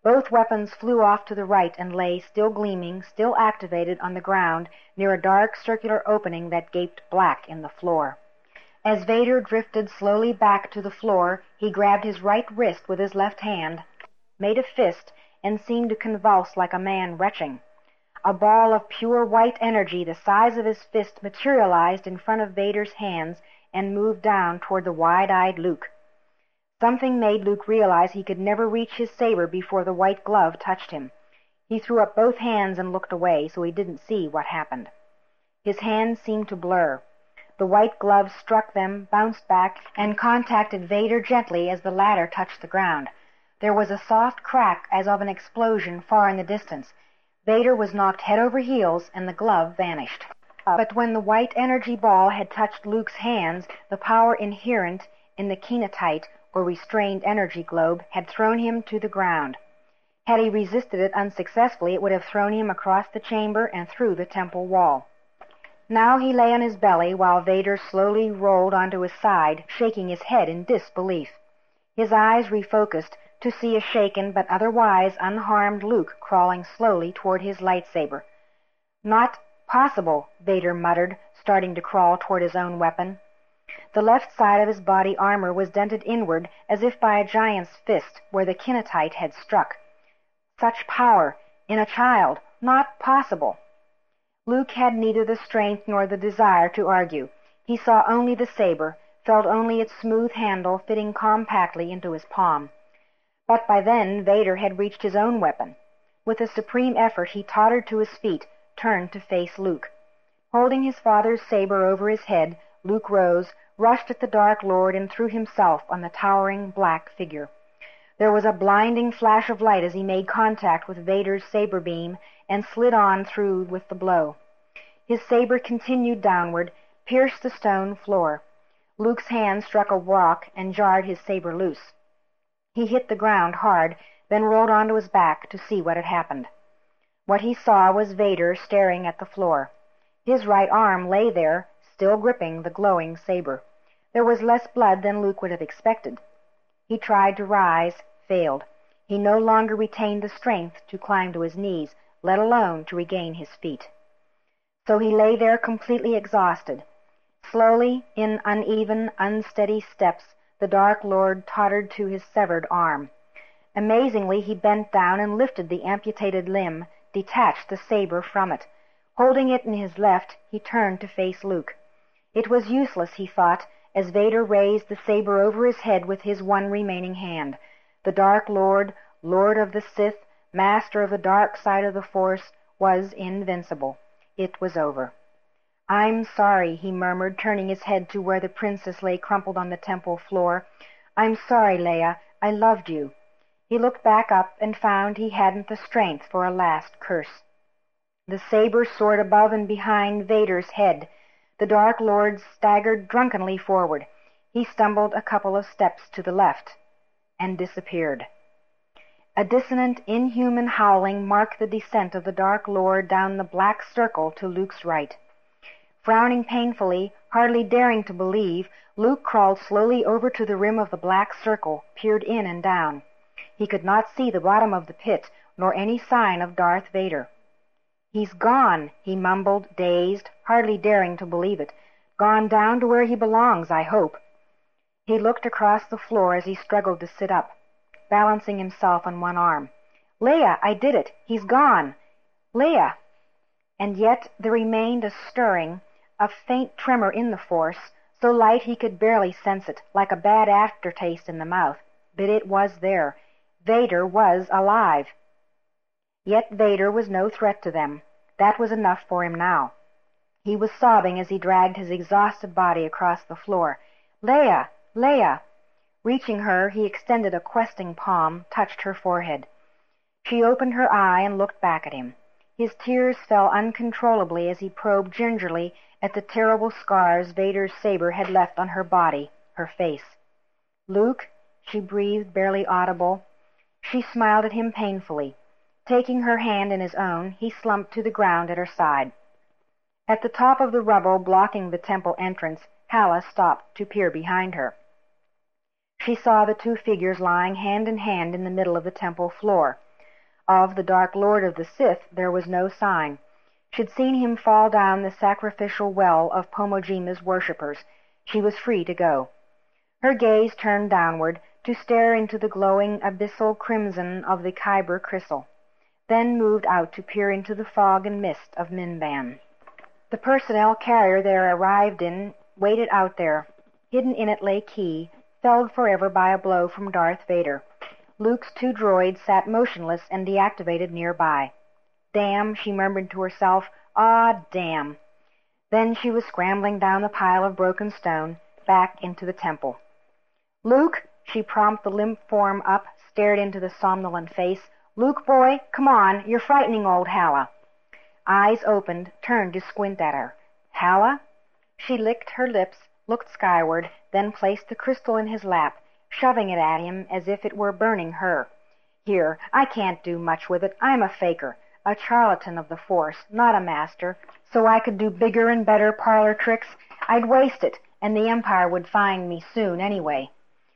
S1: Both weapons flew off to the right and lay, still gleaming, still activated, on the ground near a dark circular opening that gaped black in the floor. As Vader drifted slowly back to the floor, he grabbed his right wrist with his left hand, made a fist, and seemed to convulse like a man retching. A ball of pure white energy the size of his fist materialized in front of Vader's hands and moved down toward the wide-eyed Luke. Something made Luke realize he could never reach his saber before the white glove touched him. He threw up both hands and looked away, so he didn't see what happened. His hands seemed to blur. The white glove struck them, bounced back, and contacted Vader gently as the latter touched the ground. There was a soft crack as of an explosion far in the distance. Vader was knocked head over heels, and the glove vanished. But when the white energy ball had touched Luke's hands, the power inherent in the kinetite, or restrained energy globe, had thrown him to the ground. Had he resisted it unsuccessfully, it would have thrown him across the chamber and through the temple wall. Now he lay on his belly while Vader slowly rolled onto his side, shaking his head in disbelief. His eyes refocused to see a shaken but otherwise unharmed Luke crawling slowly toward his lightsaber. "Not possible," Vader muttered, starting to crawl toward his own weapon. The left side of his body armor was dented inward as if by a giant's fist where the kinetite had struck. Such power in a child! Not possible! Luke had neither the strength nor the desire to argue. He saw only the saber, felt only its smooth handle fitting compactly into his palm. But by then Vader had reached his own weapon. With a supreme effort he tottered to his feet, turned to face Luke. Holding his father's saber over his head, Luke rose, rushed at the Dark Lord, and threw himself on the towering black figure. There was a blinding flash of light as he made contact with Vader's saber beam and slid on through with the blow. His saber continued downward, pierced the stone floor. Luke's hand struck a rock and jarred his saber loose. He hit the ground hard, then rolled onto his back to see what had happened. What he saw was Vader staring at the floor. His right arm lay there, still gripping the glowing saber. There was less blood than Luke would have expected. He tried to rise, failed. He no longer retained the strength to climb to his knees, let alone to regain his feet. So he lay there completely exhausted. Slowly, in uneven, unsteady steps, the Dark Lord tottered to his severed arm. Amazingly, he bent down and lifted the amputated limb, detached the saber from it. Holding it in his left, he turned to face Luke. It was useless, he thought, as Vader raised the saber over his head with his one remaining hand. The Dark Lord, Lord of the Sith, Master of the dark side of the Force, was invincible. It was over. "I'm sorry," he murmured, turning his head to where the princess lay crumpled on the temple floor. "I'm sorry, Leia. I loved you." He looked back up and found he hadn't the strength for a last curse. The saber soared above and behind Vader's head. The Dark Lord staggered drunkenly forward. He stumbled a couple of steps to the left and disappeared. A dissonant, inhuman howling marked the descent of the Dark Lord down the black circle to Luke's right. Frowning painfully, hardly daring to believe, Luke crawled slowly over to the rim of the black circle, peered in and down. He could not see the bottom of the pit, nor any sign of Darth Vader. "He's gone," he mumbled, dazed, hardly daring to believe it. "Gone down to where he belongs, I hope." He looked across the floor as he struggled to sit up, balancing himself on one arm. "Leia, I did it! He's gone! Leia!" And yet there remained a stirring, a faint tremor in the Force, so light he could barely sense it, like a bad aftertaste in the mouth. But it was there. Vader was alive. Yet Vader was no threat to them. That was enough for him now. He was sobbing as he dragged his exhausted body across the floor. "Leia! Leia!" Reaching her, he extended a questing palm, touched her forehead. She opened her eye and looked back at him. His tears fell uncontrollably as he probed gingerly at the terrible scars Vader's saber had left on her body, her face. "Luke," she breathed, barely audible. She smiled at him painfully. Taking her hand in his own, he slumped to the ground at her side. At the top of the rubble blocking the temple entrance, Halla stopped to peer behind her. She saw the two figures lying hand in hand in the middle of the temple floor. Of the Dark Lord of the Sith there was no sign. She'd seen him fall down the sacrificial well of Pomojima's worshippers. She was free to go. Her gaze turned downward to stare into the glowing abyssal crimson of the Kyber crystal, then moved out to peer into the fog and mist of Minban. The personnel carrier they arrived in waited out there. Hidden in it lay Key, felled forever by a blow from Darth Vader. Luke's 2 droids sat motionless and deactivated nearby. Damn, she murmured to herself. Ah, damn. Then she was scrambling down the pile of broken stone, back into the temple. Luke, she prompted the limp form up, stared into the somnolent face. Luke, boy, come on, you're frightening old Halla. Eyes opened, turned to squint at her. Halla? She licked her lips, looked skyward, then placed the crystal in his lap, shoving it at him as if it were burning her. Here, I can't do much with it. I'm a faker, a charlatan of the Force, not a master. So I could do bigger and better parlor tricks. I'd waste it, and the Empire would find me soon anyway.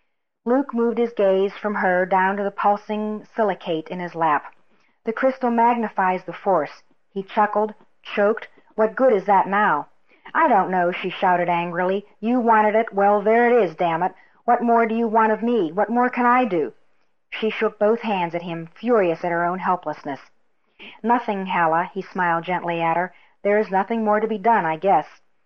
S1: Luke moved his gaze from her down to the pulsing silicate in his lap. The crystal magnifies the Force. He chuckled, choked. What good is that now? I don't know, she shouted angrily. You wanted it. Well, there it is, damn it. What more do you want of me? What more can I do? She shook both hands at him, furious at her own helplessness. Nothing, Halla, he smiled gently at her. There is nothing more to be done, I guess.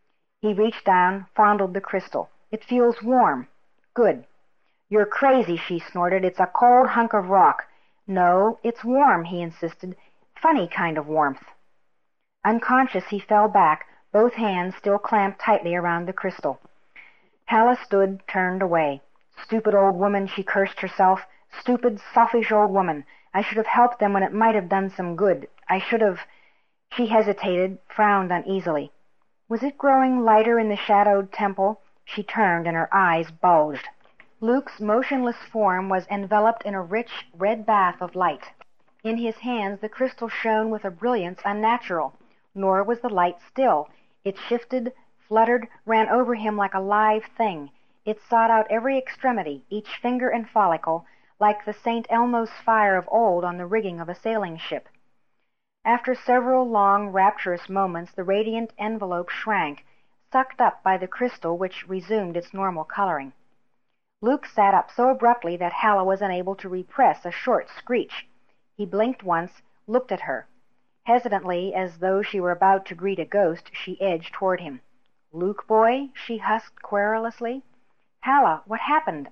S1: He reached down, fondled the crystal. It feels warm. Good. You're crazy, she snorted. It's a cold hunk of rock. No, it's warm, he insisted. Funny kind of warmth. Unconscious, he fell back, both hands still clamped tightly around the crystal. Halla stood, turned away. Stupid old woman, she cursed herself. Stupid, selfish old woman. I should have helped them when it might have done some good. I should have... She hesitated, frowned uneasily. Was it growing lighter in the shadowed temple? She turned, and her eyes bulged. Luke's motionless form was enveloped in a rich, red bath of light. In his hands the crystal shone with a brilliance unnatural. Nor was the light still. It shifted, fluttered, ran over him like a live thing. It sought out every extremity, each finger and follicle, like the St. Elmo's fire of old on the rigging of a sailing ship. After several long, rapturous moments, the radiant envelope shrank, sucked up by the crystal, which resumed its normal coloring. Luke sat up so abruptly that Halla was unable to repress a short screech. He blinked once, looked at her. Hesitantly, as though she were about to greet a ghost, she edged toward him. "Luke, boy?" she husked querulously. "Halla, what happened?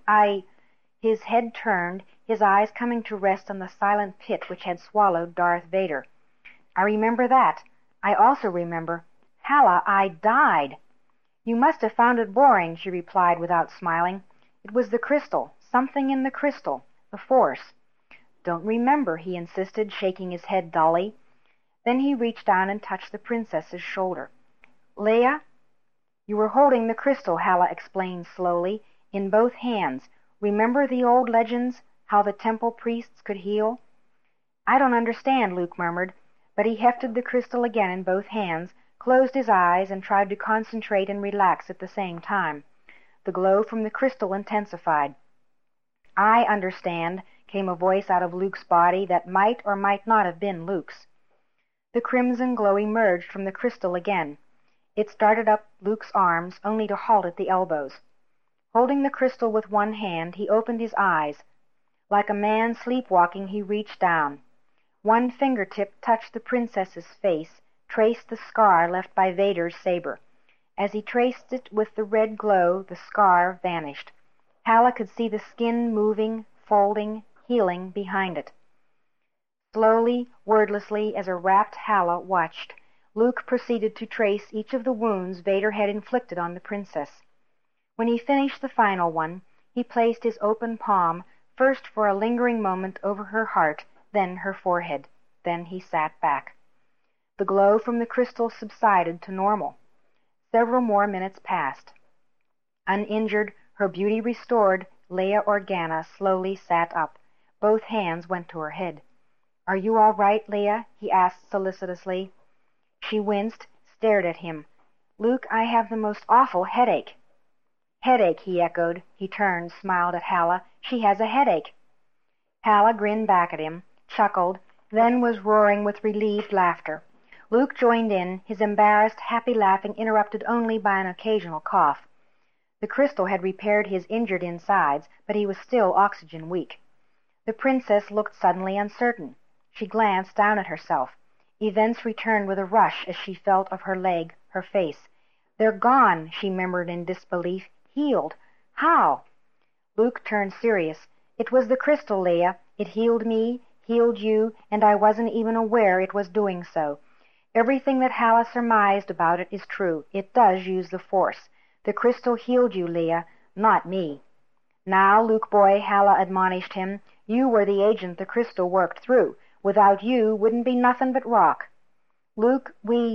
S1: His head turned, his eyes coming to rest on the silent pit which had swallowed Darth Vader. "I remember that. I also remember... Halla, I died." "You must have found it boring," she replied without smiling. "It was the crystal, something in the crystal, the Force." "Don't remember," he insisted, shaking his head dully. Then he reached down and touched the princess's shoulder. "Leia?" "You were holding the crystal," Halla explained slowly, "in both hands. Remember the old legends, how the temple priests could heal?" "I don't understand," Luke murmured, but he hefted the crystal again in both hands, closed his eyes, and tried to concentrate and relax at the same time. The glow from the crystal intensified. "I understand," came a voice out of Luke's body that might or might not have been Luke's. The crimson glow emerged from the crystal again. It started up Luke's arms, only to halt at the elbows. Holding the crystal with one hand, he opened his eyes. Like a man sleepwalking, he reached down. One fingertip touched the princess's face, traced the scar left by Vader's saber. As he traced it with the red glow, the scar vanished. Halla could see the skin moving, folding, healing behind it. Slowly, wordlessly, as a rapt Halla watched, Luke proceeded to trace each of the wounds Vader had inflicted on the princess. When he finished the final one, he placed his open palm first for a lingering moment over her heart, then her forehead. Then he sat back. The glow from the crystal subsided to normal. Several more minutes passed. Uninjured, her beauty restored, Leia Organa slowly sat up. Both hands went to her head. "Are you all right, Leia?" he asked solicitously. She winced, stared at him. "Luke, I have the most awful headache." "Headache," he echoed. He turned, smiled at Halla. "She has a headache." Halla grinned back at him, chuckled, then was roaring with relieved laughter. Luke joined in, his embarrassed, happy laughing interrupted only by an occasional cough. The crystal had repaired his injured insides, but he was still oxygen-weak. The princess looked suddenly uncertain. She glanced down at herself. Events returned with a rush as she felt of her leg, her face. "They're gone," she murmured in disbelief. "Healed. How?" Luke turned serious. "It was the crystal, Leah. It healed me, healed you, and I wasn't even aware it was doing so. Everything that Hala surmised about it is true. It does use the Force. The crystal healed you, Leah, not me." "Now, Luke boy," Hala admonished him, "you were the agent the crystal worked through. Without you, wouldn't be nothing but rock." "Luke,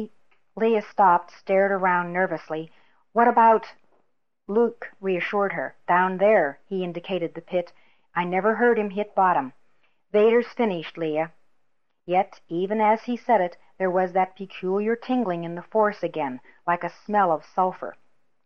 S1: Leah stopped, stared around nervously. "What about—" Luke reassured her. "Down there." He indicated the pit. "I never heard him hit bottom. Vader's finished, Leah." Yet, even as he said it, there was that peculiar tingling in the Force again, like a smell of sulphur.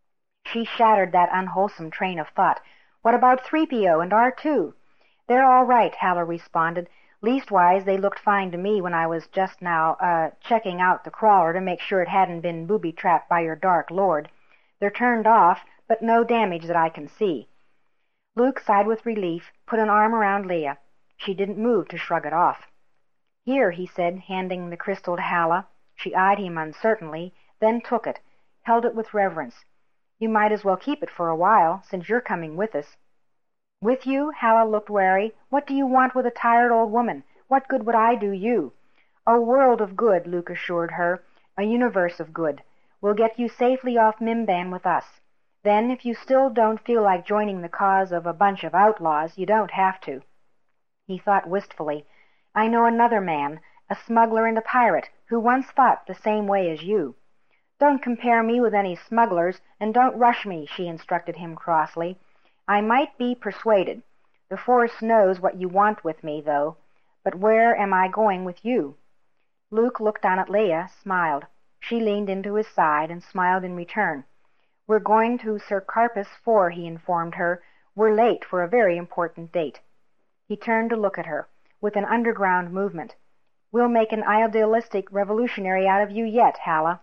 S1: She shattered that unwholesome train of thought. "What about 3PO and R2?" "They're all right," Hala responded. "Leastwise, they looked fine to me when I was just now, checking out the crawler to make sure it hadn't been booby-trapped by your Dark Lord. They're turned off, but no damage that I can see." Luke sighed with relief, put an arm around Leah. She didn't move to shrug it off. "Here," he said, handing the crystal to Hala. She eyed him uncertainly, then took it, held it with reverence. "You might as well keep it for a while, since you're coming with us." "With you?" Hala looked wary. "What do you want with a tired old woman? What good would I do you?" "A world of good," Luke assured her. "A universe of good. We'll get you safely off Mimban with us. Then, if you still don't feel like joining the cause of a bunch of outlaws, you don't have to." He thought wistfully. "I know another man, a smuggler and a pirate, who once thought the same way as you." "Don't compare me with any smugglers, and don't rush me," she instructed him crossly. "I might be persuaded. The Force knows what you want with me, though. But where am I going with you?" Luke looked down at Leah, smiled. She leaned into his side and smiled in return. "We're going to Sir Carpus 4, he informed her. "We're late for a very important date." He turned to look at her, with an underground movement. "We'll make an idealistic revolutionary out of you yet, Hala."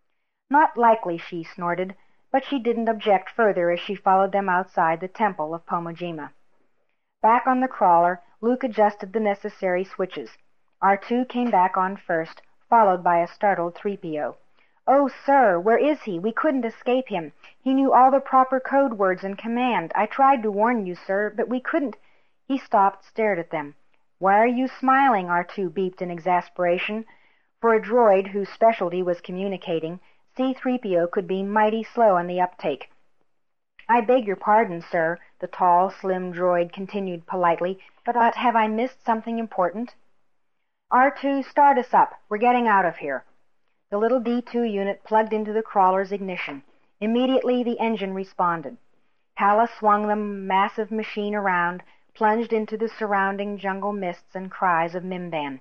S1: "Not likely," she snorted, but she didn't object further as she followed them outside the temple of Pomojima. Back on the crawler, Luke adjusted the necessary switches. R2 came back on first, followed by a startled 3PO. "Oh, sir, where is he? We couldn't escape him. He knew all the proper code words and command. I tried to warn you, sir, but we couldn't—" He stopped, stared at them. "Why are you smiling?" R2 beeped in exasperation. For a droid whose specialty was communicating, C-3PO could be mighty slow on the uptake. "I beg your pardon, sir," the tall, slim droid continued politely, but have I missed something important?" "R2, start us up. We're getting out of here." The little D2 unit plugged into the crawler's ignition. Immediately the engine responded. Hala swung the massive machine around, plunged into the surrounding jungle mists and cries of Mimban.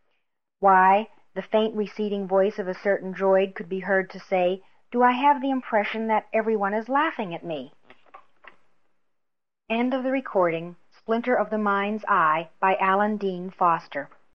S1: "Why," the faint receding voice of a certain droid could be heard to say, "do I have the impression that everyone is laughing at me?" End of the recording. Splinter of the Mind's Eye by Alan Dean Foster.